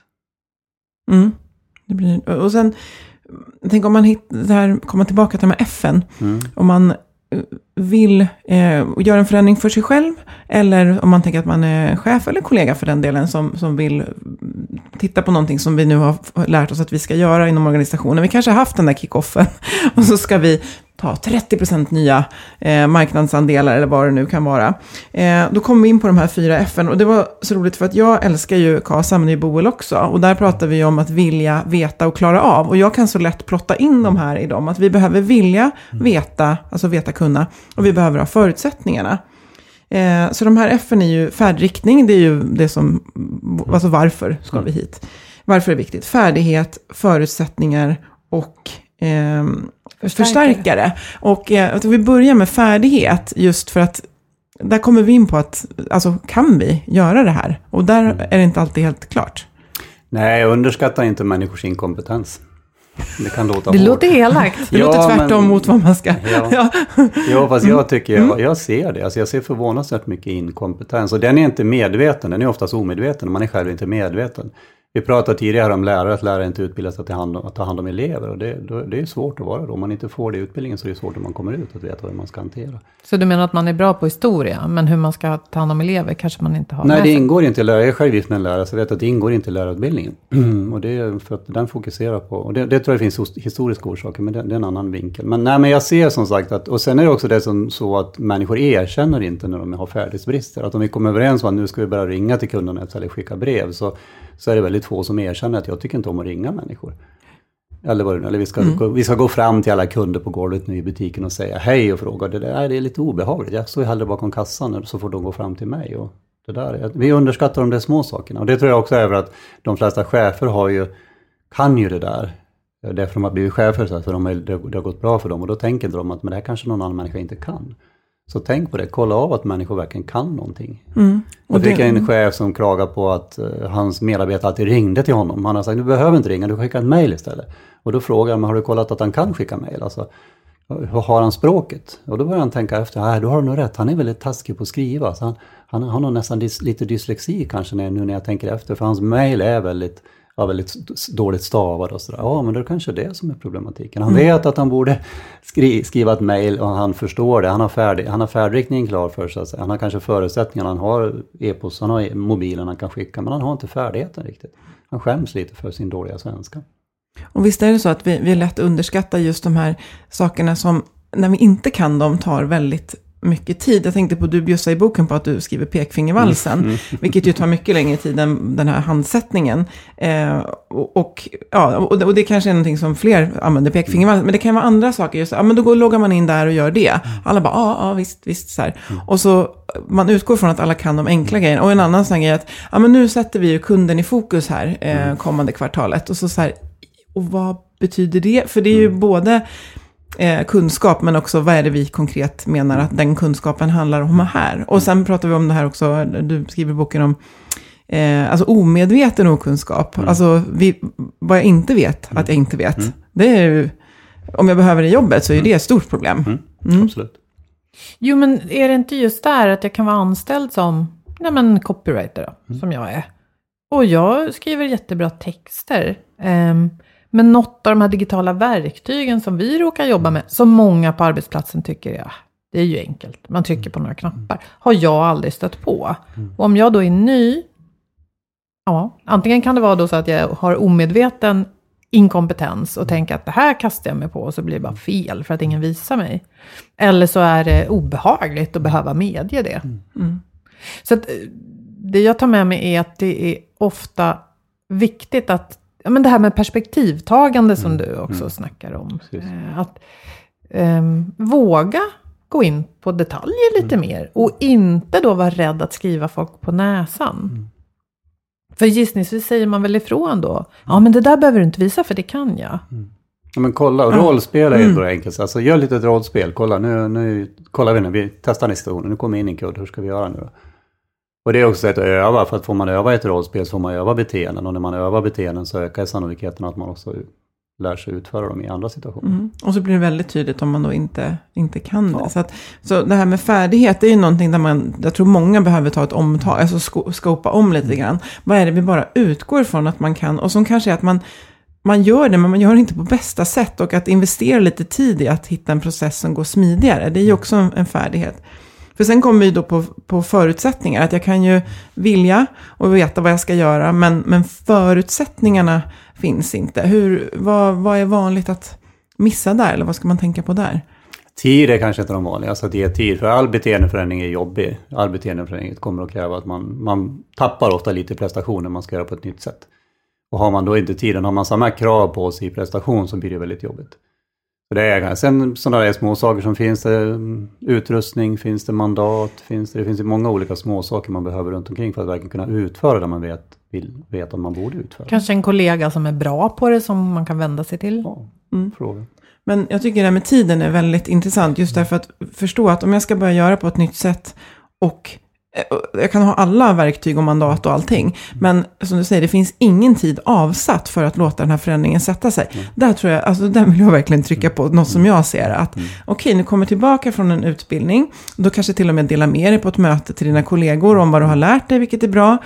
[SPEAKER 5] Det blir, och sen, tänk om man kommer tillbaka till de här FN. Om man vill göra en förändring för sig själv, eller om man tänker att man är chef eller kollega för den delen som vill titta på någonting som vi nu har lärt oss att vi ska göra inom organisationen. Vi kanske har haft den där kickoffen och så ska vi ta 30% nya marknadsandelar eller vad det nu kan vara. Då kommer vi in på de här 4 FN, och det var så roligt för att jag älskar ju KASAM, men det är Boel också, och där pratar vi om att vilja, veta och klara av, och jag kan så lätt plotta in de här i dem, att vi behöver vilja, veta, alltså veta, kunna, och vi behöver ha förutsättningarna. Så de här FN är ju färdriktning, det är ju det som, alltså varför ska vi hit? Varför är det viktigt? Färdighet, förutsättningar och förstärkare. Och att vi börjar med färdighet, just för att där kommer vi in på att, alltså, kan vi göra det här? Och där är det inte alltid helt klart.
[SPEAKER 7] Nej, jag underskattar inte människors inkompetens. Det kan låta
[SPEAKER 6] det
[SPEAKER 7] hårt.
[SPEAKER 6] Låter elakt.
[SPEAKER 5] Det låter tvärtom mot vad man ska.
[SPEAKER 7] Ja, fast jag tycker, jag ser det. Alltså jag ser förvånansvärt mycket inkompetens. Och den är inte medveten, den är oftast omedveten. Man är själv inte medveten. Vi pratade tidigare om lärare, att lärare inte utbildas att ta hand om elever. Och det är svårt att vara då. Om man inte får det i utbildningen så är det svårt när man kommer ut att veta hur man ska hantera.
[SPEAKER 6] Så du menar att man är bra på historia, men hur man ska ta hand om elever kanske man inte har?
[SPEAKER 7] Nej, det ingår inte i lärare. Jag är själv gift med en lärare, så jag vet att det ingår inte i lärarutbildningen. Och det är för att den fokuserar på, och det tror jag finns historiska orsaker, men det är en annan vinkel. Men jag ser som sagt att, och sen är det också det som så att människor erkänner inte när de har färdighetsbrister. Att om vi kommer överens om att nu ska vi börja ringa till kunderna eller skicka brev, så är det väldigt få som erkänner att jag tycker inte om att ringa människor. Eller vi ska gå fram till alla kunder på golvet nu i butiken och säga hej och fråga. Det är lite obehagligt. Jag står hellre bakom kassan så får de gå fram till mig. Och det där, vi underskattar de där små sakerna. Och det tror jag också är att de flesta chefer kan ju det där. Därför de har blivit chefer så att det har gått bra för dem. Och då tänker de att men det här kanske någon annan människa inte kan. Så tänk på det, kolla av att människor verkligen kan någonting. Och fick en chef som klagar på att hans medarbetare alltid ringde till honom. Han har sagt, du behöver inte ringa, du skickar ett mejl istället. Och då frågar han, har du kollat att han kan skicka mejl? Alltså, hur har han språket? Och då börjar han tänka efter, då har du nog rätt, han är väldigt taskig på att skriva. Så han har nästan lite dyslexi kanske nu när jag tänker efter. För hans mejl är väldigt dåligt stavad och sådär. Ja, men det är kanske det som är problematiken. Han vet att han borde skriva ett mejl och han förstår det. Han har färdriktningen klar för sig. Han har kanske förutsättningarna. Han har e-post, han har mobilen han kan skicka. Men han har inte färdigheten riktigt. Han skäms lite för sin dåliga svenska.
[SPEAKER 5] Och visst är det så att vi lätt underskattar just de här sakerna som när vi inte kan dem tar väldigt mycket tid. Jag tänkte på, du bjussade i boken på att du skriver pekfingervalsen, vilket ju tar mycket längre tid än den här handsättningen. Och det kanske är någonting som fler använder, pekfingervalsen, men det kan vara andra saker. Just, men då loggar man in där och gör det. Alla bara, visst så här. Och så man utgår från att alla kan de enkla grejerna. Och en annan sån grej är att, men nu sätter vi ju kunden i fokus här kommande kvartalet. Och så här, och vad betyder det? För det är ju både kunskap, men också vad är det vi konkret menar att den kunskapen handlar om här. Och sen pratar vi om det här också, du skriver i boken om alltså omedveten okunskap. Alltså vad jag inte vet att jag inte vet. Det är ju, om jag behöver det i jobbet så är det ett stort problem.
[SPEAKER 7] Absolut.
[SPEAKER 6] Jo, men är det inte just där att jag kan vara anställd som copywriter då, som jag är. Och jag skriver jättebra texter. Men något av de här digitala verktygen som vi råkar jobba med, som många på arbetsplatsen tycker, det är ju enkelt. Man trycker på några knappar. Har jag aldrig stött på. Och om jag då är ny, antingen kan det vara då så att jag har omedveten inkompetens och tänker att det här kastar jag mig på och så blir det bara fel för att ingen visar mig. Eller så är det obehagligt att behöva medge det. Så att det jag tar med mig är att det är ofta viktigt att det här med perspektivtagande som du också snackar om. Att våga gå in på detaljer lite mer. Och inte då vara rädd att skriva folk på näsan. För gissningsvis säger man väl ifrån då. Ja, men det där behöver du inte visa för det kan jag.
[SPEAKER 7] Ja, men kolla, rollspel är ju bra enkelt. Alltså gör lite ett rollspel. Kolla, nu kollar vi när vi testar en situation. Nu kommer in en kund, hur ska vi göra nu då? Och det är också ett att öva, för att får man öva ett rollspel så får man öva beteenden. Och när man övar beteenden så ökar sannolikheten att man också lär sig utföra dem i andra situationer.
[SPEAKER 5] Och så blir det väldigt tydligt om man då inte kan det. Så det här med färdighet är ju någonting där jag tror många behöver ta ett omtag, alltså skopa om lite grann. Vad är det vi bara utgår från att man kan? Och som kanske är att man gör det, men man gör det inte på bästa sätt. Och att investera lite tid i att hitta en process som går smidigare, det är ju också en färdighet. För sen kommer vi då på förutsättningar. Att jag kan ju vilja och veta vad jag ska göra. Men förutsättningarna finns inte. Vad är vanligt att missa där? Eller vad ska man tänka på där?
[SPEAKER 7] Tid är kanske inte de vanliga. Alltså det är tid. För all beteendeförändring är jobbig. All beteendeförändring kommer att kräva att man tappar ofta lite prestationer man ska göra på ett nytt sätt. Och har man då inte tiden, har man samma krav på sig i prestation så blir det väldigt jobbigt. Det är sen sådana där små saker som finns det utrustning, finns det mandat, det finns många olika små saker man behöver runt omkring för att verkligen kunna utföra det man vet att man borde utföra.
[SPEAKER 6] Kanske en kollega som är bra på det som man kan vända sig till.
[SPEAKER 7] Ja, fråga.
[SPEAKER 5] Men jag tycker det här med tiden är väldigt intressant just därför att förstå att om jag ska börja göra på ett nytt sätt och jag kan ha alla verktyg och mandat och allting. Men som du säger, det finns ingen tid avsatt för att låta den här förändringen sätta sig. Där tror jag, alltså där vill jag verkligen trycka på något som jag ser. Att okej, nu kommer tillbaka från en utbildning. Då kanske till och med dela med dig på ett möte till dina kollegor om vad du har lärt dig, vilket är bra.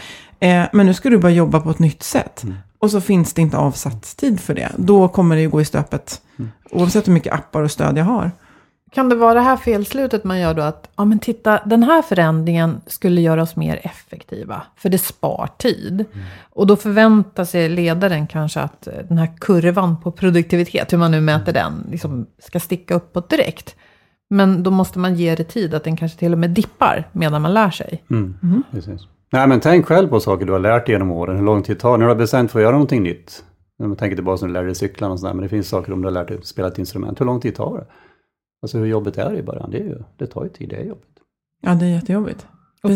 [SPEAKER 5] Men nu ska du bara jobba på ett nytt sätt. Och så finns det inte avsatt tid för det. Då kommer det ju gå i stöpet. Oavsett hur mycket appar och stöd jag har.
[SPEAKER 6] Kan det vara det här felslutet man gör då att, ja men titta, den här förändringen skulle göra oss mer effektiva. För det spar tid. Och då förväntar sig ledaren kanske att den här kurvan på produktivitet, hur man nu mäter den, liksom ska sticka uppåt direkt. Men då måste man ge det tid att den kanske till och med dippar medan man lär sig.
[SPEAKER 7] Precis. Nej, men tänk själv på saker du har lärt dig genom åren. Hur lång tid tar det? När du har bestämt för att göra någonting nytt. När man tänker tillbaka när du lärde dig cykla och sådär. Men det finns saker om du har lärt dig spela ett instrument. Hur lång tid tar det? Alltså hur jobbet är i början. Det tar ju tid, det är jobbigt.
[SPEAKER 5] Ja, det är jättejobbigt.
[SPEAKER 6] Och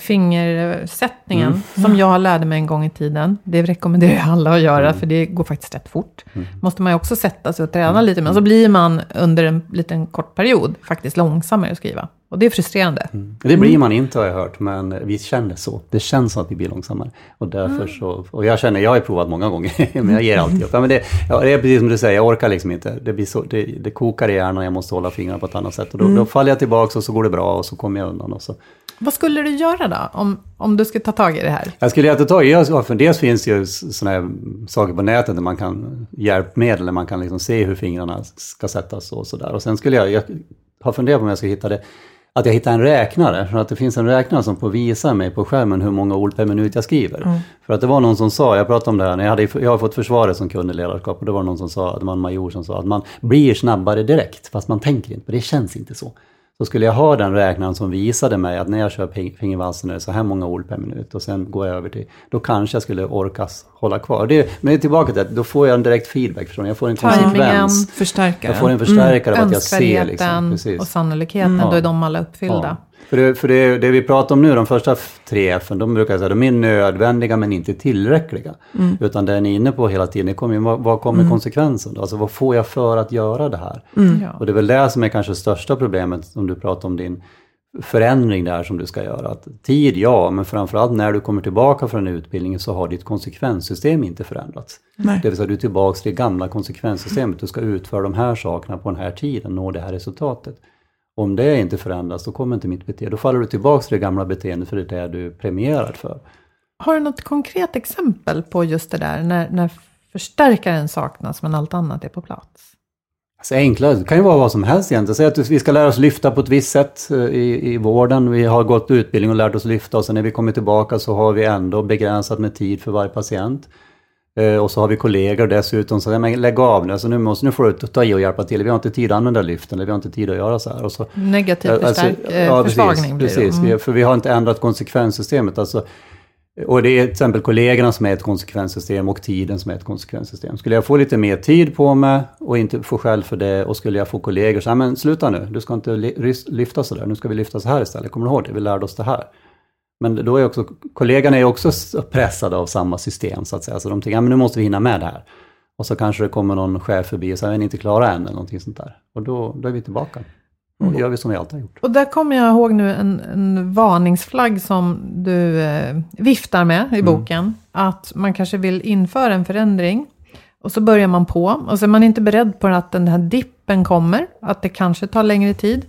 [SPEAKER 6] fingersättningen som jag lärde mig en gång i tiden. Det rekommenderar jag alla att göra för det går faktiskt rätt fort. Måste man ju också sätta sig och träna lite. Men så blir man under en liten kort period faktiskt långsammare att skriva. Och det är frustrerande.
[SPEAKER 7] Det blir man inte har jag hört, men vi känner så. Det känns som att vi blir långsammare. Och därför så, och jag har provat många gånger, men jag ger alltid upp. Ja, men det är precis som du säger, jag orkar liksom inte. Det blir så, det kokar i hjärnan och jag måste hålla fingrarna på ett annat sätt. Och då faller jag tillbaka och så går det bra och så kommer jag undan. Och så.
[SPEAKER 6] Vad skulle du göra då om du skulle ta tag i det här?
[SPEAKER 7] Jag skulle ta tag i det, för dels finns ju såna här saker på nätet där man kan hjälpmedel, där man kan liksom se hur fingrarna ska sättas och sådär. Och sen skulle jag har funderat på om jag ska hitta det, att jag hittar en räknare. För att det finns en räknare som får visa mig på skärmen hur många ord per minut jag skriver. För att det var någon som sa, jag pratade om det här, när jag har fått försvaret som kundledarskap, och det var någon som sa, det var en major som sa att man blir snabbare direkt, fast man tänker inte, för det känns inte så. Så skulle jag ha den räknaren som visade mig att när jag kör fingervalsen är det så här många ord per minut, och sen går jag över till, då kanske jag skulle orkas hålla kvar. Men det är tillbaka till att då får jag en direkt feedback från, jag får en konsekvens.
[SPEAKER 5] Förstärkare.
[SPEAKER 7] Jag får en förstärkare av att jag ser.
[SPEAKER 6] Liksom, och sannolikheten, då är de alla uppfyllda. Ja. För
[SPEAKER 7] det vi pratar om nu, de första 3 F, de brukar jag säga, de är nödvändiga men inte tillräckliga. Utan det är ni inne på hela tiden, vad kommer konsekvensen då? Alltså vad får jag för att göra det här?
[SPEAKER 6] Ja.
[SPEAKER 7] Och det är väl det som är kanske största problemet om du pratar om din förändring där som du ska göra. Att tid, ja, men framförallt när du kommer tillbaka från utbildningen så har ditt konsekvenssystem inte förändrats.
[SPEAKER 5] Nej.
[SPEAKER 7] Det vill säga du är tillbaka till det gamla konsekvenssystemet. Du ska utföra de här sakerna på den här tiden, nå det här resultatet. Om det inte förändras, då kommer inte mitt beteende. Då faller du tillbaka till det gamla beteendet, för det är det du är premierad för.
[SPEAKER 6] Har du något konkret exempel på just det där, när förstärkaren saknas men allt annat är på plats?
[SPEAKER 7] Alltså enklare, det kan ju vara vad som helst egentligen. Säg att vi ska lära oss lyfta på ett visst sätt i vården. Vi har gått utbildning och lärt oss lyfta, och sen när vi kommer tillbaka så har vi ändå begränsat med tid för varje patient. Och så har vi kollegor dessutom, så lägg av nu, så nu får du ta i och hjälpa till. Vi har inte tid att använda lyften, eller vi har inte tid att göra så här. Och så,
[SPEAKER 6] negativ försvagning blir det.
[SPEAKER 7] Precis, för vi har inte ändrat konsekvenssystemet. Alltså, och det är till exempel kollegorna som är ett konsekvenssystem och tiden som är ett konsekvenssystem. Skulle jag få lite mer tid på mig och inte få skäll för det, och skulle jag få kollegor så här, men sluta nu, du ska inte lyfta så där, nu ska vi lyfta så här istället. Kommer du ihåg det? Vi lärde oss det här. Men då är också, kollegorna är också pressade av samma system så att säga. Så de tänker, ja men nu måste vi hinna med det här. Och så kanske det kommer någon chef förbi och säger, är ni inte klara än eller någonting sånt där. Och då är vi tillbaka. Och då gör vi som vi alltid har gjort.
[SPEAKER 6] Och där kommer jag ihåg nu en varningsflagg som du viftar med i boken. Att man kanske vill införa en förändring. Och så börjar man på. Och så är man inte beredd på att den här dippen kommer. Att det kanske tar längre tid.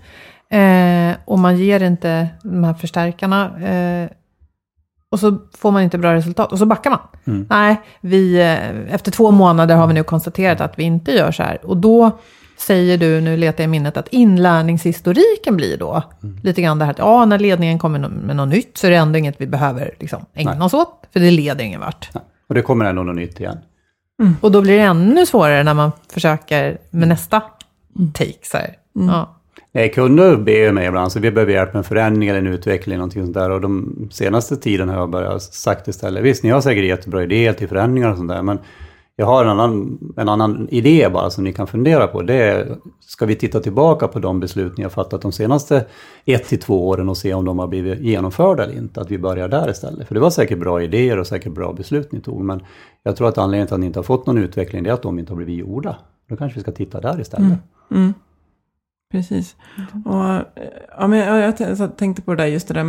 [SPEAKER 6] Och man ger inte de här förstärkarna. Och så får man inte bra resultat. Och så backar man. Nej, efter 2 månader har vi nu konstaterat att vi inte gör så här. Och då säger du, nu letar jag i minnet, att inlärningshistoriken blir då lite grann det här att när ledningen kommer med något nytt så är det ändå inget vi behöver liksom ägna oss åt. För det leder ingen vart.
[SPEAKER 7] Nej. Och det kommer ändå något nytt igen.
[SPEAKER 6] Och då blir det ännu svårare när man försöker med nästa take. Så här. Ja.
[SPEAKER 7] Nej, kunder ber mig ibland, så vi behöver hjälp med en förändring eller en utveckling eller någonting sånt där. Och de senaste tiden har jag börjat sagt istället, visst ni har säkert jättebra idéer till förändringar och sånt där, men jag har en annan idé bara som ni kan fundera på. Det är, ska vi titta tillbaka på de beslut ni har fattat de senaste 1-2 åren och se om de har blivit genomförda eller inte. Att vi börjar där istället. För det var säkert bra idéer och säkert bra beslut ni tog. Men jag tror att anledningen till att ni inte har fått någon utveckling är att de inte har blivit gjorda. Då kanske vi ska titta där istället.
[SPEAKER 5] Precis. Och, ja, men jag tänkte på det där, just det där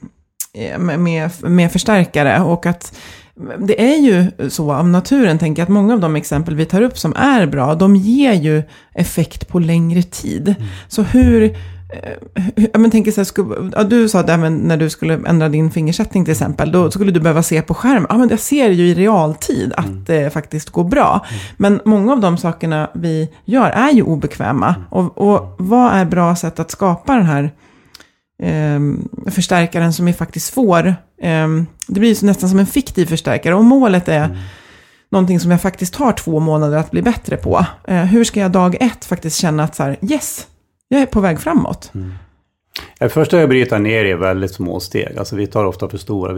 [SPEAKER 5] med förstärkare, och att det är ju så av naturen, tänker jag, att många av de exempel vi tar upp som är bra, de ger ju effekt på längre tid. Så men tänker så här, du sa att när du skulle ändra din fingersättning till exempel, då skulle du behöva se på skärmen. Ja, men jag ser ju i realtid att det faktiskt går bra. Men många av de sakerna vi gör är ju obekväma. Och vad är bra sätt att skapa den här förstärkaren som vi faktiskt får? Det blir ju nästan som en fiktiv förstärkare. Och målet är någonting som jag faktiskt har 2 månader att bli bättre på. Hur ska jag dag 1 faktiskt känna att så här, yes, jag är på väg framåt?
[SPEAKER 7] Det första är att bryta ner i väldigt små steg. Alltså vi tar ofta för stora.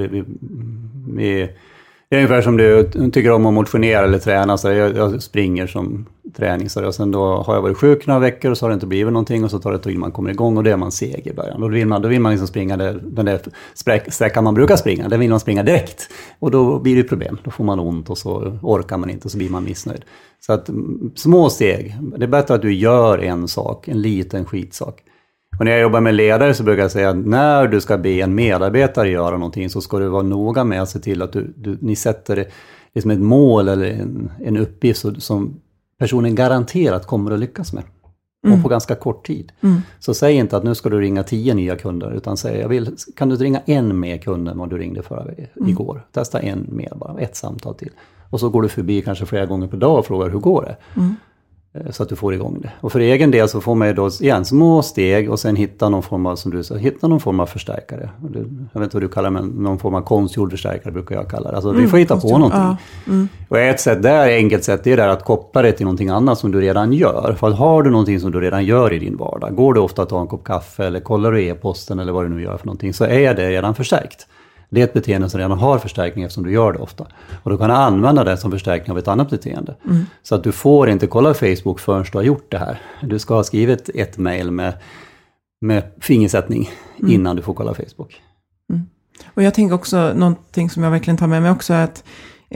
[SPEAKER 7] Det är ungefär som du tycker om att motionera eller träna. Så jag springer som träning. Så och sen då har jag varit sjuk några veckor och så har det inte blivit någonting. Och så tar det ett tag innan man kommer igång och det är man seg i början. Då vill man liksom springa den där sträckan man brukar springa. Den vill man springa direkt. Och då blir det problem. Då får man ont och så orkar man inte och så blir man missnöjd. Så att små steg. Det är bättre att du gör en sak, en liten skitsak. Och när jag jobbar med ledare så brukar jag säga att när du ska be en medarbetare göra någonting så ska du vara noga med att se till att ni sätter det liksom ett mål eller en uppgift som personen garanterat kommer att lyckas med. Och på ganska kort tid. Så säg inte att nu ska du ringa 10 nya kunder utan säg kan du ringa en mer kund än vad du ringde igår. Testa en mer, bara ett samtal till. Och så går du förbi kanske flera gånger per dag och frågar hur går det? Så att du får igång det. Och för egen del så får man ju då igen små steg och sen hitta någon form av, som du sa, någon form av förstärkare. Jag vet inte vad du kallar det, men någon form av konstgjord förstärkare brukar jag kalla det. Alltså vi får hitta på någonting. Och ett sätt där, enkelt sätt, det är där att koppla det till någonting annat som du redan gör. För att har du någonting som du redan gör i din vardag, går du ofta att ta en kopp kaffe eller kollar du e-posten eller vad du nu gör för någonting, så är det redan förstärkt. Det är ett beteende som redan har förstärkning eftersom du gör det ofta. Och då kan du använda det som förstärkning av ett annat beteende. Så att du får inte kolla Facebook förrän du har gjort det här. Du ska ha skrivit ett mejl med fingersättning innan du får kolla Facebook.
[SPEAKER 5] Och jag tänker också, någonting som jag verkligen tar med mig också är att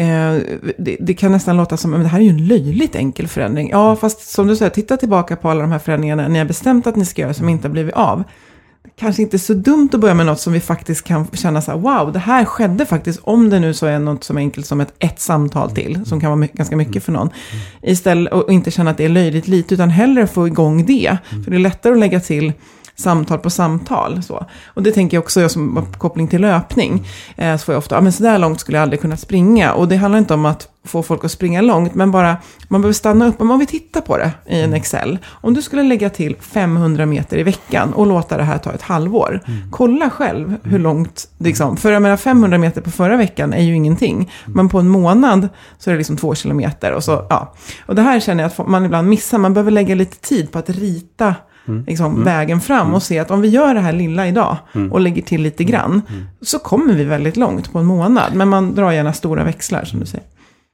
[SPEAKER 5] det kan nästan låta som, men det här är ju en löjligt enkel förändring. Ja, fast som du säger, titta tillbaka på alla de här förändringarna ni har bestämt att ni ska göra som inte har blivit av. Kanske inte så dumt att börja med något som vi faktiskt kan känna så här, wow, det här skedde faktiskt, om det nu så är något som enkelt som ett samtal till, som kan vara ganska mycket för någon. Istället, och inte känna att det är löjligt lite, utan hellre få igång det. För det är lättare att lägga till samtal på samtal. Så. Och det tänker jag också, jag som har koppling till löpning, så får jag ofta, men så där långt skulle jag aldrig kunna springa. Och det handlar inte om att få folk att springa långt, men bara, man behöver stanna upp, om vi tittar på det i en Excel. Om du skulle lägga till 500 meter i veckan och låta det här ta ett halvår. Kolla själv hur långt, liksom, för jag menar 500 meter på förra veckan är ju ingenting. Men på en månad så är det liksom 2 kilometer. Och, så, ja. Och det här känner jag att man ibland missar. Man behöver lägga lite tid på att rita vägen fram och se att om vi gör det här lilla idag och lägger till lite grann, så kommer vi väldigt långt på en månad. Men man drar gärna stora växlar, som du säger.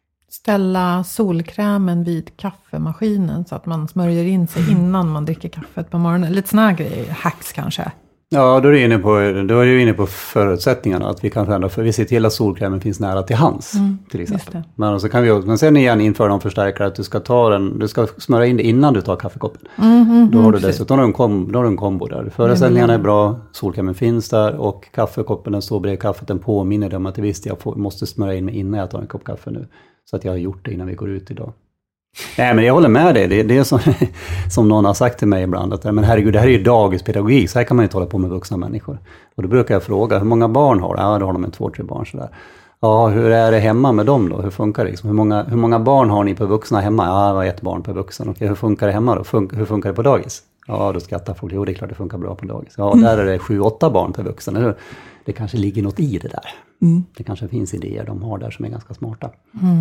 [SPEAKER 6] Ställa solkrämen vid kaffemaskinen så att man smörjer in sig innan man dricker kaffet på morgonen. Lite såna här grejer, hacks kanske. Ja,
[SPEAKER 7] då är du inne på förutsättningarna, att vi kan förändra, för vi ser till att solkrämen finns nära till hands, till exempel. Men så kan vi sen igen införa någon förstärkare att du ska smörja in det innan du tar kaffekoppen. Då har du dessutom en kombo där. Förutsättningarna är bra, solkrämen finns där och kaffekoppen, den står bredvid kaffet, den påminner dig om att visst, jag måste smörja in mig innan jag tar en kopp kaffe nu. Så att jag har gjort det innan vi går ut idag. Nej, men jag håller med dig. Det är som någon har sagt till mig ibland. Att, men herregud, det här är ju dagispedagogik. Så här kan man ju inte hålla på med vuxna människor. Och då brukar jag fråga, hur många barn har du? Ja, då har de 2-3 barn sådär. Ja, hur är det hemma med dem då? Hur funkar det? Hur många barn har ni per vuxna hemma? Ja, det var 1 barn per vuxen. Okej, hur funkar det hemma då? Hur funkar det på dagis? Ja, då skrattar folk. Jo, det är klart det funkar bra på dagis. Ja, där är det 7-8 barn per vuxen. Eller? Det kanske ligger något i det där. Det kanske finns idéer de har där som är ganska smarta.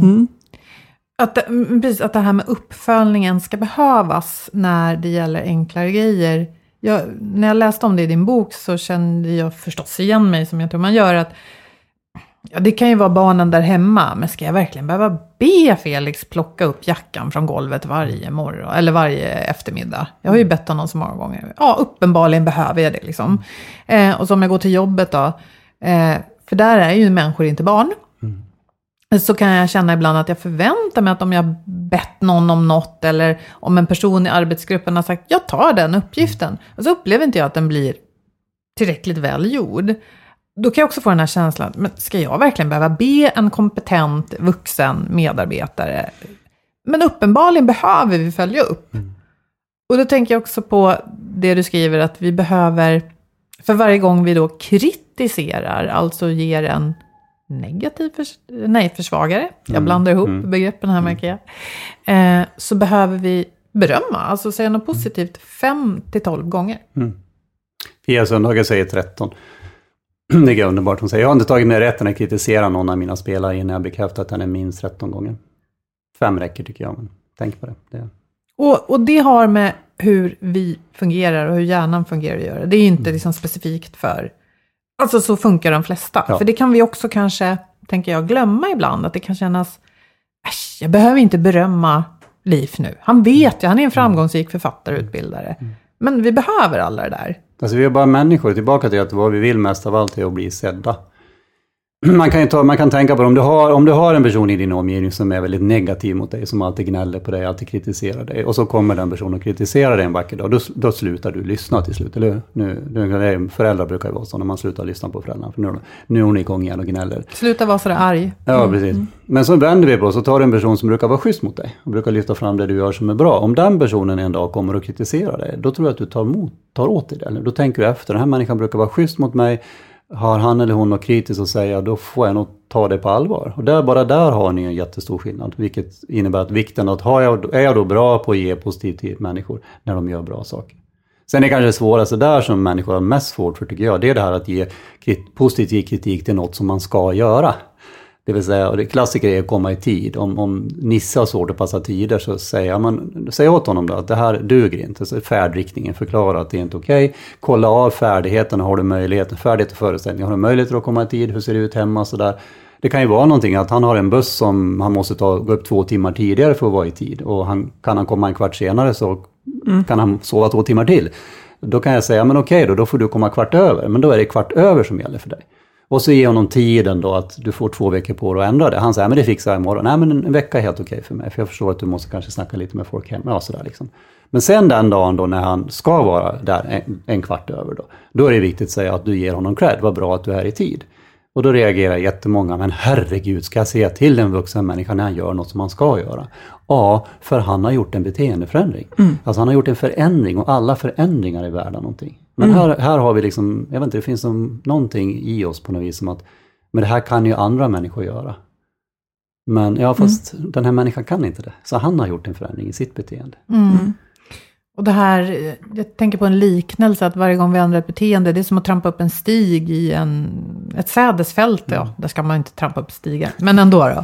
[SPEAKER 6] Att det här med uppföljningen ska behövas när det gäller enklare grejer. När jag läste om det i din bok så kände jag förstås igen mig, som jag tror man gör, att det kan ju vara barnen där hemma, men ska jag verkligen behöva be Felix plocka upp jackan från golvet varje morgon eller varje eftermiddag? Jag har ju bett honom så många gånger. Ja, uppenbarligen behöver jag det liksom. Och så om jag går till jobbet då, för där är ju människor inte barn. Så kan jag känna ibland att jag förväntar mig att om jag bett någon om något, eller om en person i arbetsgruppen har sagt jag tar den uppgiften, och så upplever inte jag att den blir tillräckligt väl gjord. Då kan jag också få den här känslan, men ska jag verkligen behöva be en kompetent vuxen medarbetare? Men uppenbarligen behöver vi följa upp. Och då tänker jag också på det du skriver att vi behöver, för varje gång vi då kritiserar, alltså ger en negativ försvagare, jag blandar ihop begreppen här märker jag, så behöver vi berömma, alltså säga något positivt 5-12 gånger.
[SPEAKER 7] Pia Sundhage säger 13. Det är underbart. Hon säger, jag har inte tagit mig rätten att kritisera någon av mina spelare innan jag bekräftat att den är minst 13 gånger. 5 räcker tycker jag, men tänk på det.
[SPEAKER 6] Och det har med hur vi fungerar och hur hjärnan fungerar att göra. Det är inte liksom specifikt för, alltså så funkar de flesta.
[SPEAKER 7] Ja.
[SPEAKER 6] För det kan vi också kanske, tänker jag, glömma ibland. Att det kan kännas, jag behöver inte berömma Liv nu. Han vet ju, han är en framgångsrik författare och utbildare. Men vi behöver alla det där.
[SPEAKER 7] Alltså vi är bara människor, tillbaka till att vad vi vill mest av allt är att bli sedda. Man kan tänka på om du har en person i din omgivning som är väldigt negativ mot dig, som alltid gnäller på dig, alltid kritiserar dig, och så kommer den personen och kritiserar dig en vacker dag, då slutar du lyssna till slut, eller nu föräldrar brukar ju vara så när man slutar lyssna på föräldrarna, för nu är hon igång igen och gnäller.
[SPEAKER 6] Sluta vara så där arg.
[SPEAKER 7] Ja, precis. Men så vänder vi på, så tar du en person som brukar vara schysst mot dig och brukar lyfta fram det du gör som är bra. Om den personen en dag kommer och kritiserar dig, då tror jag att du tar åt dig det, eller då tänker du efter, den här människan brukar vara schysst mot mig. Har han eller hon något kritiskt att säga, då får jag nog ta det på allvar. Och bara där har ni en jättestor skillnad. Vilket innebär att vikten att är jag då bra på att ge positivt till människor när de gör bra saker. Sen är det kanske det svåraste där som människor har mest svårt för, tycker jag. Det är det här att ge positiv kritik till något som man ska göra. Det vill säga, och det klassiker är att komma i tid. Om Nisse har svårt att passa tider, så säg åt honom då att det här duger inte. Så färdriktningen, förklara att det är inte okej. Kolla av färdigheterna, har du möjlighet, färdighet och förutsättningar. Har du möjlighet att komma i tid, hur ser det ut hemma? Så där. Det kan ju vara någonting att han har en buss som han måste gå upp 2 timmar tidigare för att vara i tid. Och kan han komma en kvart senare så kan han sova 2 timmar till. Då kan jag säga, men okej då får du komma kvart över. Men då är det kvart över som gäller för dig. Och så ger honom tiden då att du får 2 veckor på dig att ändra det. Han säger, men det fixar jag imorgon. Nej, men en vecka är helt okej för mig. För jag förstår att du måste kanske snacka lite med folk hemma. Ja, sådär liksom. Men sen den dagen då när han ska vara där en kvart över då är det viktigt att säga att du ger honom cred. Vad bra att du är i tid. Och då reagerar jättemånga, men herregud, ska jag säga till en vuxen människa när han gör något som han ska göra? Ja, för han har gjort en beteendeförändring. Alltså han har gjort en förändring, och alla förändringar är värda någonting. Men här har vi liksom, jag vet inte, det finns någonting i oss på något vis som att, men det här kan ju andra människor göra. Men ja, fast den här människan kan inte det. Så han har gjort en förändring i sitt beteende.
[SPEAKER 6] Och det här, jag tänker på en liknelse, att varje gång vi ändrar ett beteende, det är som att trampa upp en stig i ett sädesfält. Ja, där ska man inte trampa upp stigar, men ändå då.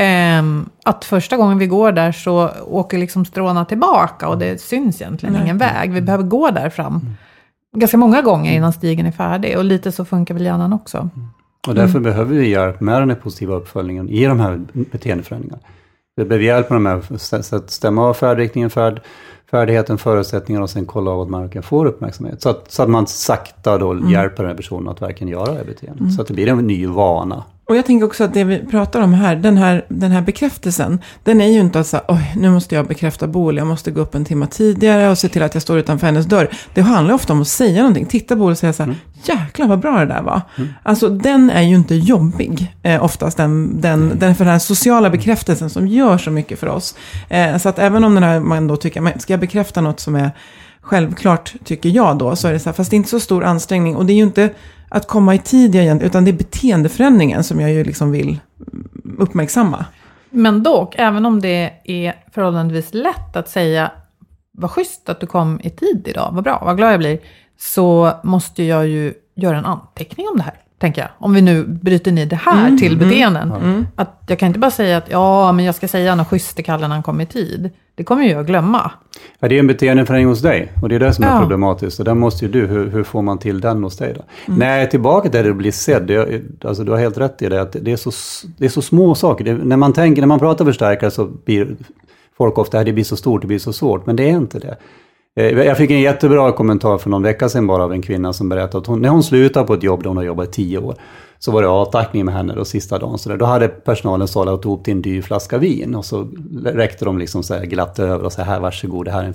[SPEAKER 6] Att första gången vi går där så åker liksom stråna tillbaka, och det syns egentligen ingen väg. Vi behöver gå där fram ganska många gånger innan stigen är färdig, och lite så funkar väl hjärnan också.
[SPEAKER 7] Och därför behöver vi hjälp med den här positiva uppföljningen i de här beteendeförändringarna. Vi behöver hjälp med de här, att stämma av färdriktningen, färdigheten, förutsättningar, och sen kolla av att man kan få uppmärksamhet. Så att man sakta då hjälper den här personen att verkligen göra det här beteendet. Så att det blir en ny vana.
[SPEAKER 5] Och jag tänker också att det vi pratar om här, den här bekräftelsen, den är ju inte att säga, oj, nu måste jag bekräfta Boel, jag måste gå upp en timme tidigare och se till att jag står utanför hennes dörr. Det handlar ofta om att säga någonting. Titta Boel och säga så här, jäklar vad bra det där var. Alltså den är ju inte jobbig, oftast den för den här sociala bekräftelsen som gör så mycket för oss. Så att även om man då tycker, men ska jag bekräfta något som är självklart, tycker jag då, så är det så här, fast det är inte så stor ansträngning, och det är ju inte att komma i tid igen, utan det är beteendeförändringen som jag ju liksom vill uppmärksamma.
[SPEAKER 6] Men dock, även om det är förhållandevis lätt att säga, vad schysst att du kom i tid idag, vad bra, vad glad jag blir, så måste jag ju göra en anteckning om det här, tänker jag. Om vi nu bryter ner det här till beteenden. Att jag kan inte bara säga att men jag ska säga något schysst till Kalle när han kommer i tid. Det kommer jag glömma. Ja,
[SPEAKER 7] det är en beteendeförändring hos dig. Och det är det som är problematiskt. Och där måste ju du, hur får man till den hos dig då? Nej, tillbaka till det du blir sedd. Alltså du har helt rätt i det. Att det är så små saker. När man pratar förstärkare så blir folk ofta, det blir så stort, det blir så svårt. Men det är inte det. Jag fick en jättebra kommentar för någon vecka sedan bara av en kvinna som berättade att när hon slutade på ett jobb där hon har jobbat i 10 år, så var det avtackning med henne då sista dagen. Så då hade personalen sålt ihop till en dyr flaska vin, och så räckte de liksom så här glatt över och så här, varsågod, det här är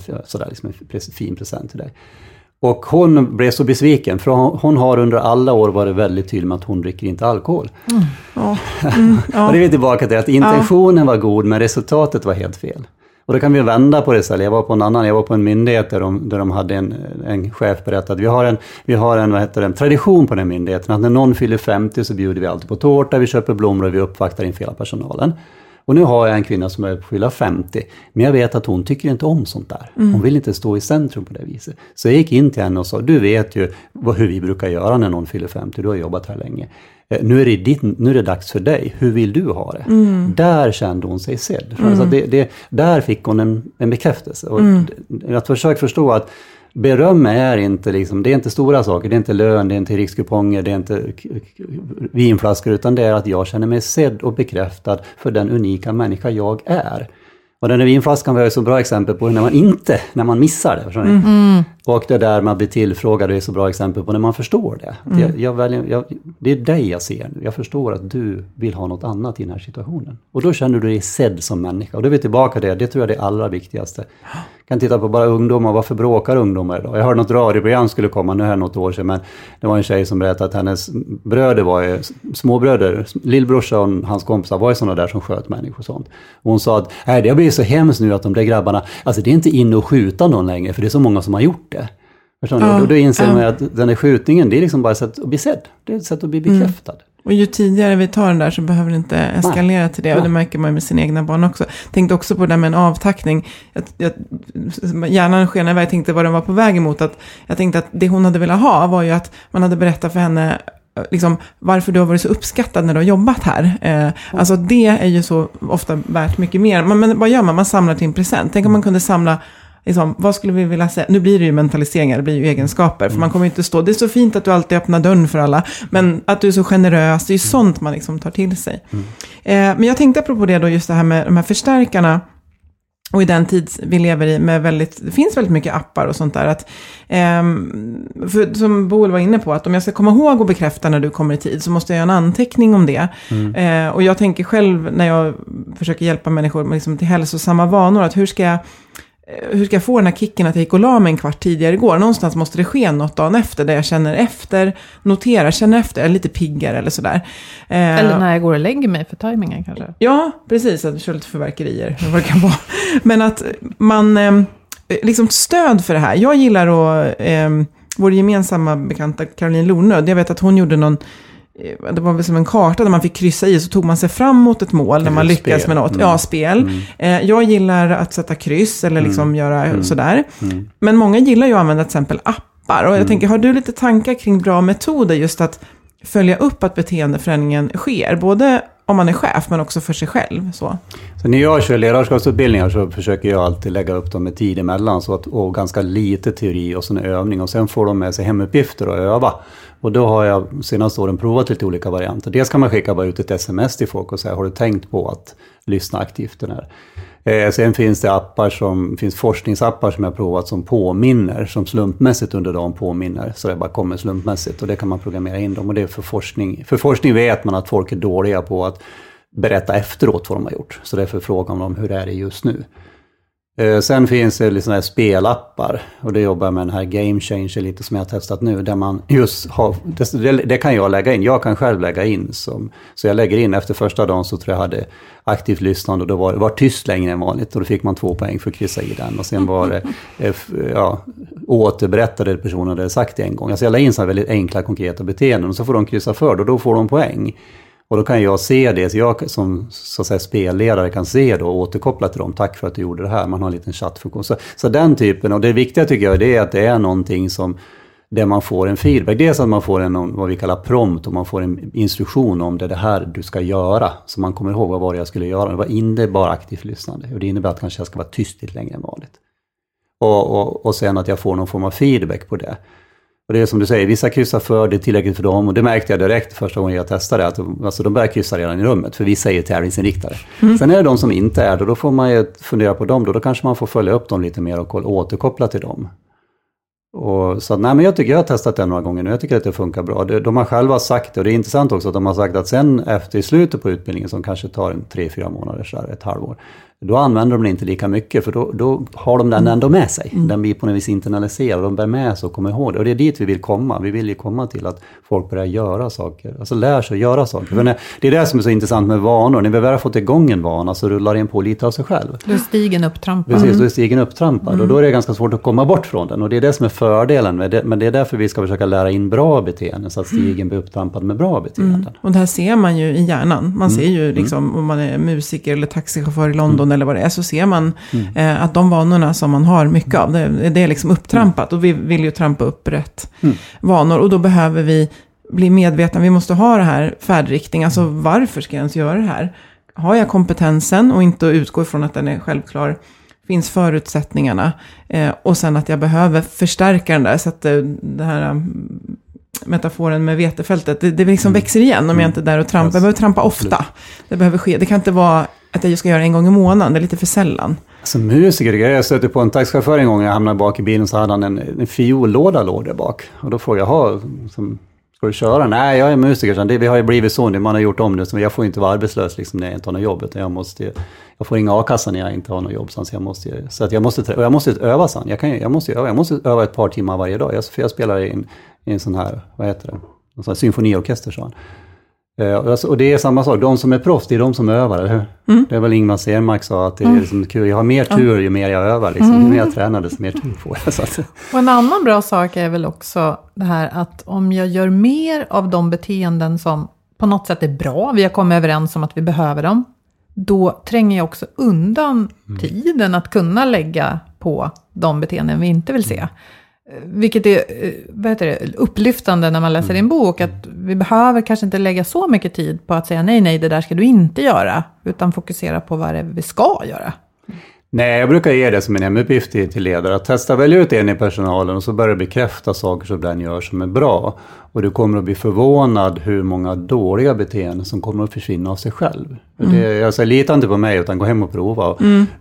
[SPEAKER 7] en fin present till dig. Och hon blev så besviken, för hon har under alla år varit väldigt tydlig med att hon dricker inte alkohol. Och det är vi tillbaka till att intentionen var god, men resultatet var helt fel. Och då kan vi vända på det istället. Jag var på en myndighet där de hade en chef berättade att vi har en tradition på den myndigheten att när någon fyller 50 så bjuder vi alltid på tårta, vi köper blommor och vi uppvaktar inför hela personalen. Och nu har jag en kvinna som är fylla 50, men jag vet att hon tycker inte om sånt där. Hon vill inte stå i centrum på det viset. Så jag gick in till henne och sa, du vet ju hur vi brukar göra när någon fyller 50, du har jobbat här länge. Nu är det dags för dig, hur vill du ha det? Där kände hon sig sedd. Alltså där fick hon en bekräftelse. Och att försöka förstå att beröm är inte liksom, det är inte stora saker, det är inte lön, det är inte rikskuponger, det är inte vinflaskor, utan det är att jag känner mig sedd och bekräftad för den unika människa jag är. Och den här vinflaskan var ju så bra exempel på när man missar det. Förstår ni? Och det där man blir tillfrågad är så bra exempel på när man förstår det. Det är dig jag ser nu. Jag förstår att du vill ha något annat i den här situationen. Och då känner du dig sedd som människa. Och då är vi tillbaka det tror jag är det allra viktigaste. Jag kan titta på bara ungdomar. Varför bråkar ungdomar idag? Jag hörde något radioprogram skulle komma nu här något år sedan. Men det var en tjej som berättade att hennes bröder var småbröder. Lillbrorsa och hans kompisar var ju sådana där som sköt människor och sånt. Och hon sa att det har blivit så hemskt nu att de där grabbarna, alltså det är inte in och skjuta någon längre. För det är så många som har gjort det. Och då inser man att den här skjutningen, det är liksom bara ett sätt att bli sedd. Det är ett sätt att bli bekräftad.
[SPEAKER 5] Och ju tidigare vi tar den där så behöver det inte eskalera till det. Och det märker man ju med sina egna barn också. Tänkte också på det där med en avtackning. Hjärnan skenar iväg. Jag tänkte vad den var på väg emot. Att jag tänkte att det hon hade velat ha var ju att man hade berättat för henne liksom, varför du har varit så uppskattad när du har jobbat här. Alltså det är ju så ofta värt mycket mer. Men vad gör man? Man samlar till en present. Tänk om man kunde samla liksom, vad skulle vi vilja säga? Nu blir det ju mentaliseringar, det blir ju egenskaper. För man kommer inte stå, det är så fint att du alltid öppnar dörren för alla. Men att du är så generös, det är ju sånt man liksom tar till sig. Men jag tänkte apropå det då, just det här med de här förstärkarna. Och i den tid vi lever i med det finns väldigt mycket appar och sånt där. Att, för, som Boel var inne på, att om jag ska komma ihåg och bekräfta när du kommer i tid så måste jag göra en anteckning om det. Och jag tänker själv när jag försöker hjälpa människor med liksom till hälsosamma vanor, att hur ska jag få den här kicken att jag gick och la mig en kvart tidigare igår? Någonstans måste det ske något dagen efter där jag känner efter, känner efter, är lite piggare eller sådär.
[SPEAKER 6] Eller när jag går och lägger mig för tajmingen kanske.
[SPEAKER 5] Ja, precis. Att jag kör lite förverkerier. Vad det kan vara. Men att man liksom stöd för det här. Jag gillar att vår gemensamma bekanta Caroline Lornöd. Jag vet att hon gjorde det var väl som en karta där man fick kryssa i, så tog man sig fram mot ett mål när man lyckas med något. Ja, spel. Jag gillar att sätta kryss eller liksom göra sådär. Men många gillar ju att använda till exempel appar. Och jag tänker, har du lite tankar kring bra metoder just att följa upp att beteendeförändringen sker? Både om man är chef men också för sig själv. Så
[SPEAKER 7] när jag kör ledarskapsutbildningar så försöker jag alltid lägga upp dem med tid emellan. Och ganska lite teori och sån övning. Och sen får de med sig hemuppgifter och öva. Och då har jag senaste åren provat lite olika varianter. Dels kan man skicka bara ut ett sms till folk och säga, har du tänkt på att lyssna aktivt den här? Sen finns det finns forskningsappar som jag har provat som påminner, som slumpmässigt under dagen påminner. Så det bara kommer slumpmässigt och det kan man programmera in dem. Och det är för forskning. För forskning vet man att folk är dåliga på att berätta efteråt vad de har gjort. Så därför frågar man dem hur är det just nu. Sen finns det såna här spelappar och det jobbar jag med den här Game Changer lite som jag har testat nu, där man just har, det kan jag lägga in, jag kan själv lägga in så jag lägger in efter första dagen så tror jag hade aktivt lyssnande och då var tyst längre än vanligt och då fick man 2 poäng för att kryssa i den och sen var det återberättade personen hade sagt det en gång. Alltså jag lägger in så här väldigt enkla konkreta beteenden och så får de kryssa för och då får de poäng. Och då kan jag se det, så jag som så att säga spelledare kan se då och återkoppla till dem. Tack för att du gjorde det här, man har en liten chattfunktion. Så den typen, och det viktiga tycker jag det är att det är någonting där man får en feedback. Dels att man får vad vi kallar prompt och man får en instruktion om det här du ska göra. Så man kommer ihåg vad jag skulle göra. Det var inte bara aktivt lyssnande. Och det innebär att kanske jag ska vara tyst lite längre än vanligt. Och sen att jag får någon form av feedback på det. Och det är som du säger, vissa kryssar för, det är tillräckligt för dem. Och det märkte jag direkt första gången jag testade. Att de börjar kryssa redan i rummet. För vissa är ju tävlingsinriktade. Sen är det de som inte är det. Då får man ju fundera på dem. Då kanske man får följa upp dem lite mer och återkoppla till dem. Och så men jag tycker jag har testat det några gånger nu. Jag tycker att det funkar bra. De har själva sagt det. Och det är intressant också att de har sagt att sen efter i slutet på utbildningen som kanske tar 3-4 månader, så här, ett halvår. då använder de det inte lika mycket, för då har de den ändå med sig. Den blir på något vis internaliserad, de bär med sig och kommer ihåg det. Och det är dit vi vill komma. Vi vill ju komma till att folk börjar göra saker, alltså lär sig att göra saker. För det är det som är så intressant med vanor. När vi väl har fått igång en vana så rullar den på lite av sig själv.
[SPEAKER 6] Då är stigen upptrampad.
[SPEAKER 7] Precis, då är stigen upptrampad och då är det ganska svårt att komma bort från den. Och det är det som är fördelen med det, men det är därför vi ska försöka lära in bra beteenden så att stigen blir upptrampad med bra beteenden.
[SPEAKER 5] Och det här ser man ju i hjärnan. Man ser ju liksom, om man är musiker eller taxichaufför i London eller vad det är, så ser man att de vanorna som man har mycket av, det är liksom upptrampat. Och vi vill ju trampa upp rätt vanor. Och då behöver vi bli medvetna. Vi måste ha det här färdriktning. Alltså varför ska jag ens göra det här? Har jag kompetensen och inte utgå ifrån att den är självklar? Finns förutsättningarna? Och sen att jag behöver förstärka den där. Så att det här metaforen med vetefältet, det liksom växer igen om jag inte är där och trampar. Jag behöver trampa ofta. Det behöver ske. Det kan inte vara att jag ska göra en gång i månaden. Det är lite för sällan.
[SPEAKER 7] Som musiker, jag stötte på en taxichaufför en gång. Jag hamnade bak i bilen så hade han en fiollåda låg där bak. Och då frågade jag, ska du köra? Nej, jag är musiker. Så vi har ju blivit så, man har gjort om det. Så jag får inte vara arbetslös liksom, när jag inte har något jobb. Utan jag får inga a-kassa när jag inte har något jobb. Så jag måste öva sen. Jag måste öva ett par timmar varje dag. För jag spelar i en sån här, vad heter det? En sån här symfoniorkester, så han. Och det är samma sak, de som är proffs, det är de som övar, eller hur? Det är väl Ingmar Stenmark sa att det är liksom kul. Jag har mer tur ju mer jag övar, liksom. Ju mer jag tränar, desto mer tur får jag. Så att.
[SPEAKER 6] Och en annan bra sak är väl också det här att om jag gör mer av de beteenden som på något sätt är bra, vi har kommit överens om att vi behöver dem, då tränger jag också undan tiden att kunna lägga på de beteenden vi inte vill se. Vilket är upplyftande när man läser din bok, att vi behöver kanske inte lägga så mycket tid på att säga nej, det där ska du inte göra, utan fokusera på vad det är vi ska göra.
[SPEAKER 7] Nej, jag brukar ge det som en hemuppgift till ledare, att testa välja ut en i personalen och så börja bekräfta saker som den gör som är bra. Och du kommer att bli förvånad hur många dåliga beteenden som kommer att försvinna av sig själv. Jag säger, lita inte på mig utan gå hem och prova.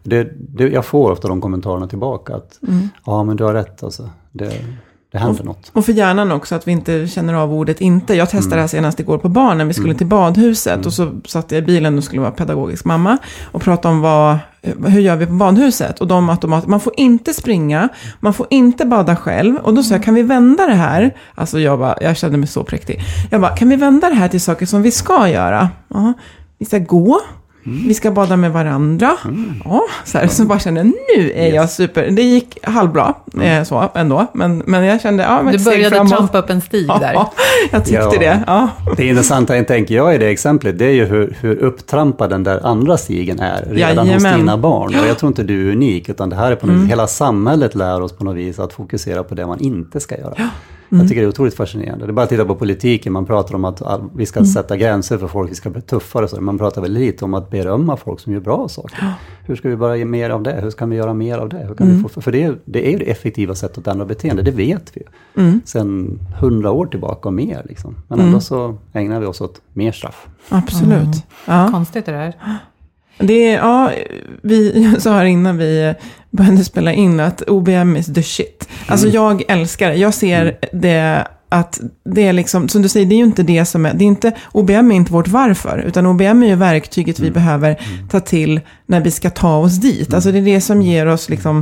[SPEAKER 7] Jag får ofta de kommentarerna tillbaka att ja, men du har rätt alltså. Det händer något.
[SPEAKER 5] Och för hjärnan också, att vi inte känner av ordet inte. Jag testade det här senast igår på barnen. Vi skulle till badhuset och så satt jag i bilen och skulle vara pedagogisk mamma och prata om hur gör vi på badhuset? Och de automatiskt, man får inte springa, man får inte bada själv. Och då sa jag, kan vi vända det här? Alltså jag kände mig så präktig. Jag bara, kan vi vända det här till saker som vi ska göra? Ja, vi ska gå. Vi ska bada med varandra. Ja, så bara kände nu är jag super. Det gick halvbra så ändå. Men jag kände,
[SPEAKER 6] du började trampa upp en stig där.
[SPEAKER 5] Ja, jag tyckte det. Ja.
[SPEAKER 7] Det intressanta tänker jag i det exemplet, det är ju hur upptrampad den där andra stigen är redan hos dina barn. Och jag tror inte du är unik, utan det här är på något vis, hela samhället lär oss på något vis att fokusera på det man inte ska göra. Ja. Jag tycker det är otroligt fascinerande. Det är bara att titta på politiken. Man pratar om att vi ska sätta gränser för folk, vi ska bli tuffare. Så man pratar väl lite om att berömma folk som gör bra saker. Hur ska vi bara ge mer av det? Hur ska vi göra mer av det? Hur kan vi få, för det är ju det effektiva sättet att ändra beteende. Det vet vi ju. Sen 100 år tillbaka och mer. Liksom. Men ändå så ägnar vi oss åt mer straff.
[SPEAKER 5] Absolut. Ja.
[SPEAKER 6] Konstigt det där.
[SPEAKER 5] Det är, vi sa här innan vi började spela in att OBM is the shit. Alltså jag älskar det. Jag ser det att det är liksom, som du säger, det är ju inte det som det är inte, OBM är inte vårt varför, utan OBM är ju verktyget vi behöver ta till när vi ska ta oss dit. Alltså det är det som ger oss liksom,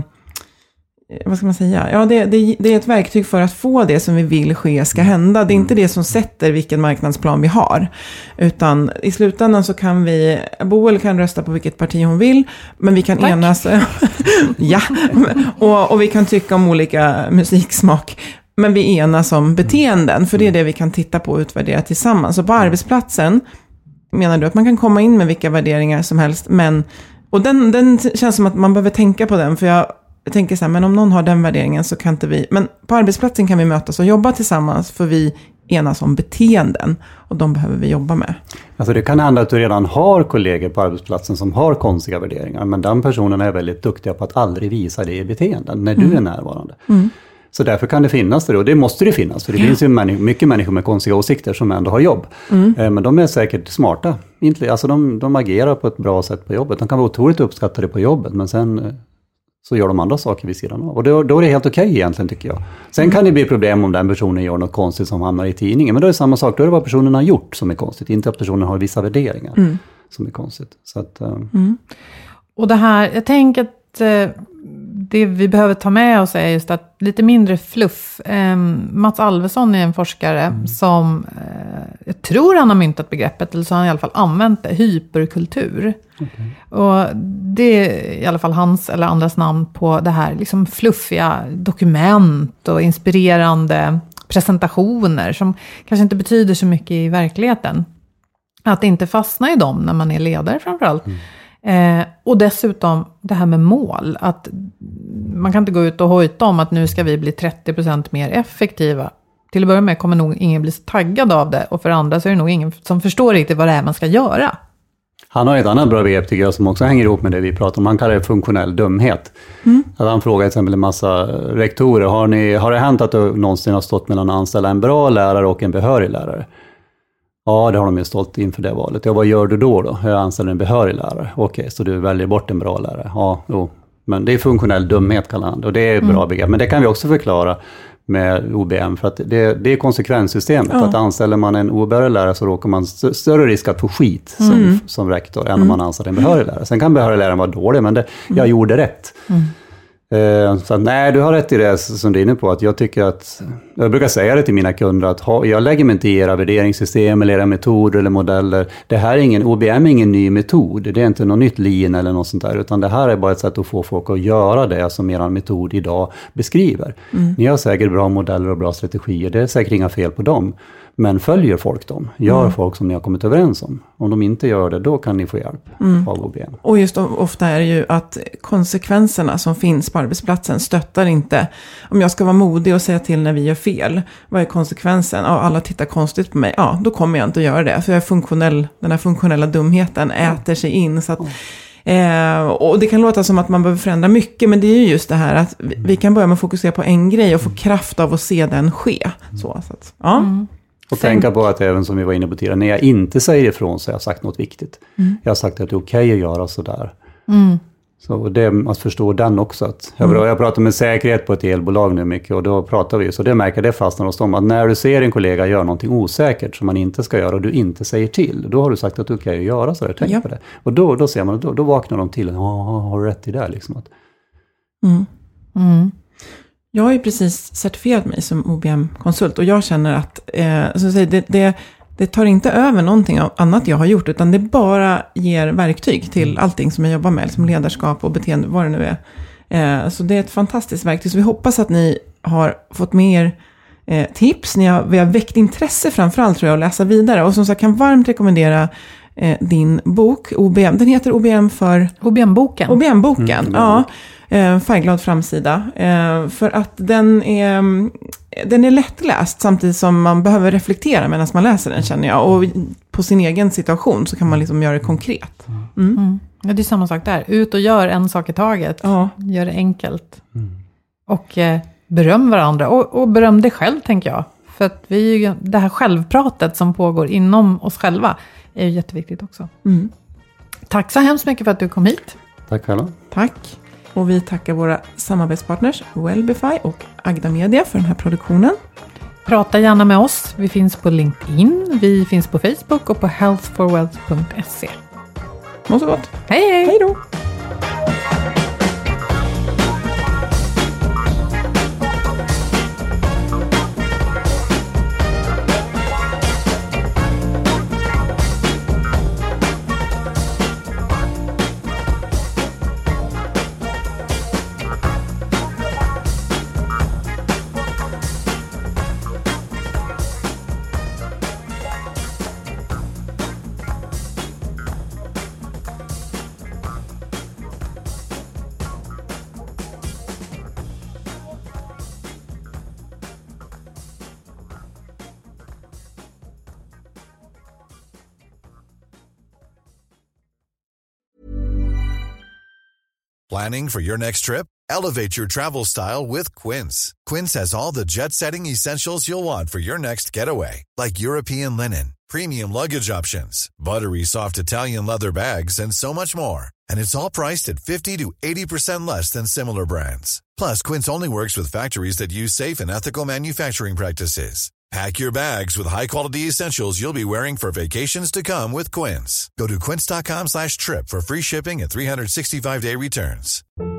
[SPEAKER 5] vad ska man säga? Ja, det är ett verktyg för att få det som vi vill ske ska hända. Det är inte det som sätter vilken marknadsplan vi har. Utan i slutändan så kan vi, Boel kan rösta på vilket parti hon vill, men vi kan enas. Ja, och vi kan tycka om olika musiksmak. Men vi enas om beteenden, för det är det vi kan titta på och utvärdera tillsammans. Så på arbetsplatsen menar du att man kan komma in med vilka värderingar som helst, men, och den känns som att man behöver tänka på den, för jag tänker så här, men om någon har den värderingen så kan inte vi, men på arbetsplatsen kan vi mötas och jobba tillsammans, för vi enas om beteenden och de behöver vi jobba med.
[SPEAKER 7] Alltså det kan hända att du redan har kollegor på arbetsplatsen som har konstiga värderingar, men den personen är väldigt duktiga på att aldrig visa det i beteenden när du är närvarande. Så därför kan det finnas det, och det måste det finnas, för det finns ju mycket människor med konstiga åsikter som ändå har jobb. Men de är säkert smarta. Alltså de agerar på ett bra sätt på jobbet. De kan vara otroligt uppskattade på jobbet, men sen så gör de andra saker vid sidan av. Och då är det helt okej egentligen, tycker jag. Sen kan det bli problem om den personen gör något konstigt som hamnar i tidningen. Men då är det samma sak, då är det vad personen har gjort som är konstigt. Inte att personen har vissa värderingar som är konstigt. Så att,
[SPEAKER 6] Och det här, jag tänker att det vi behöver ta med oss är just att lite mindre fluff. Mats Alvesson är en forskare som, jag tror han har myntat begreppet, eller så har han i alla fall använt det, hyperkultur. Okay. Och det är i alla fall hans eller andras namn på det här liksom fluffiga dokument och inspirerande presentationer som kanske inte betyder så mycket i verkligheten. Att inte fastna i dem när man är ledare framförallt. Och dessutom det här med mål. Att man kan inte gå ut och hojta om att nu ska vi bli 30% mer effektiva. Till att börja med kommer nog ingen bli så taggad av det. Och för andra så är det nog ingen som förstår riktigt vad det är man ska göra. Han
[SPEAKER 7] har ett annat bra begrepp tycker jag som också hänger ihop med det vi pratar om. Man kallar det funktionell dumhet. Att han frågar till exempel en massa rektorer. Har det hänt att du någonsin har stått mellan att anställa en bra lärare och en behörig lärare? Ja, det har de ju stått inför det valet. Ja, vad gör du då? Jag anställer en behörig lärare. Okej, så du väljer bort en bra lärare. Ja, jo. Men det är funktionell dumhet kallar han det. Och det är ett bra begrepp. Men det kan vi också förklara med OBM. För att det är konsekvenssystemet. Att anställer man en obehörig lärare så råkar man större risk att få skit som rektor än om man anställer en behörig lärare. Sen kan behörig läraren vara dålig, men jag gjorde rätt. Så att, nej, du har rätt i det som du är inne på, att jag tycker att, jag brukar säga det till mina kunder att jag lägger mig inte i era värderingssystem eller era metoder eller modeller. Det här är OBM är ingen ny metod, det är inte något nytt lean eller något sånt där, utan det här är bara ett sätt att få folk att göra det som er metod idag beskriver. Ni har säkert bra modeller och bra strategier, det är säkert inga fel på dem. Men följer folk dem? Gör folk som ni har kommit överens om? Om de inte gör det, då kan ni få hjälp av OBM.
[SPEAKER 5] Och just ofta är det ju att konsekvenserna som finns på arbetsplatsen stöttar inte. Om jag ska vara modig och säga till när vi gör fel, vad är konsekvensen? Ja, alla tittar konstigt på mig. Ja, då kommer jag inte att göra det. För jag är den här funktionella dumheten äter sig in. Så att, och det kan låta som att man behöver förändra mycket, men det är ju just det här att vi kan börja med att fokusera på en grej och få kraft av att se den ske. Så att, ja.
[SPEAKER 7] Och tänka på att även som vi var inne på tidigare, när jag inte säger ifrån så har jag sagt något viktigt. Jag har sagt att det är okej att göra sådär. Så det är att förstå den också. Att jag pratar med säkerhet på ett elbolag nu mycket och då pratar vi, så det märker det fastnar hos dem. Att när du ser en kollega göra någonting osäkert som man inte ska göra och du inte säger till, då har du sagt att det är okej att göra så där, tänk på det. Och då ser man, då vaknar de till, har du rätt i det liksom.
[SPEAKER 5] Jag har ju precis certifierat mig som OBM-konsult och jag känner att det tar inte över någonting annat jag har gjort, utan det bara ger verktyg till allting som jag jobbar med, som ledarskap och beteende, vad det nu är. Så det är ett fantastiskt verktyg, så vi hoppas att ni har fått mer tips. Vi har väckt intresse framförallt tror jag att läsa vidare, och som sagt kan varmt rekommendera din bok, OBM. Den heter OBM för...
[SPEAKER 6] OBM-boken.
[SPEAKER 5] OBM-boken, ja. Färgglad framsida. För att den är lättläst samtidigt som man behöver reflektera medan man läser den, känner jag. Och på sin egen situation så kan man liksom göra det konkret.
[SPEAKER 6] Ja, det är samma sak där. Ut och gör en sak i taget. Ja. Gör det enkelt. Och beröm varandra. Och beröm dig själv, tänker jag. För att det här självpratet som pågår inom oss själva är ju jätteviktigt också. Tack så hemskt mycket för att du kom hit.
[SPEAKER 7] Tack själva.
[SPEAKER 5] Tack. Och vi tackar våra samarbetspartners Wellbify och Agda Media för den här produktionen.
[SPEAKER 6] Prata gärna med oss. Vi finns på LinkedIn, vi finns på Facebook och på healthforwealth.se.
[SPEAKER 5] Må så gott.
[SPEAKER 6] Hej hej!
[SPEAKER 5] Hej då!
[SPEAKER 8] Planning for your next trip? Elevate your travel style with Quince. Quince has all the jet-setting essentials you'll want for your next getaway, like European linen, premium luggage options, buttery soft Italian leather bags, and so much more. And it's all priced at 50 to 80% less than similar brands. Plus, Quince only works with factories that use safe and ethical manufacturing practices. Pack your bags with high-quality essentials you'll be wearing for vacations to come with Quince. Go to quince.com/trip for free shipping and 365-day returns.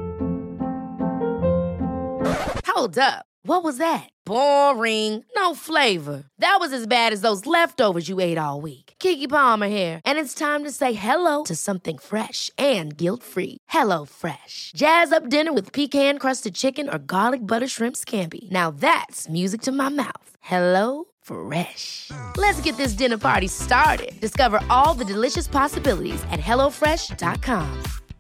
[SPEAKER 1] Hold up. What was that? Boring. No flavor. That was as bad as those leftovers you ate all week. Keke Palmer here, and it's time to say hello to something fresh and guilt-free. Hello Fresh. Jazz up dinner with pecan-crusted chicken or garlic butter shrimp scampi. Now that's music to my mouth. Hello Fresh. Let's get this dinner party started. Discover all the delicious possibilities at hellofresh.com.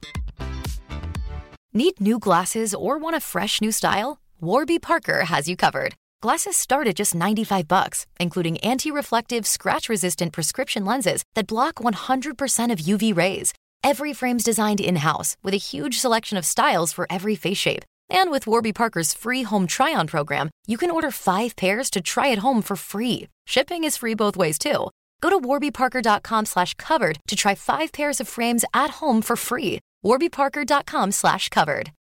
[SPEAKER 9] Need new glasses or want a fresh new style? Warby Parker has you covered. Glasses start at just $95, including anti-reflective, scratch-resistant prescription lenses that block 100% of UV rays. Every frame's designed in-house with a huge selection of styles for every face shape. And with Warby Parker's free home try-on program, you can order 5 pairs to try at home for free. Shipping is free both ways, too. Go to warbyparker.com/covered to try 5 pairs of frames at home for free. warbyparker.com/covered.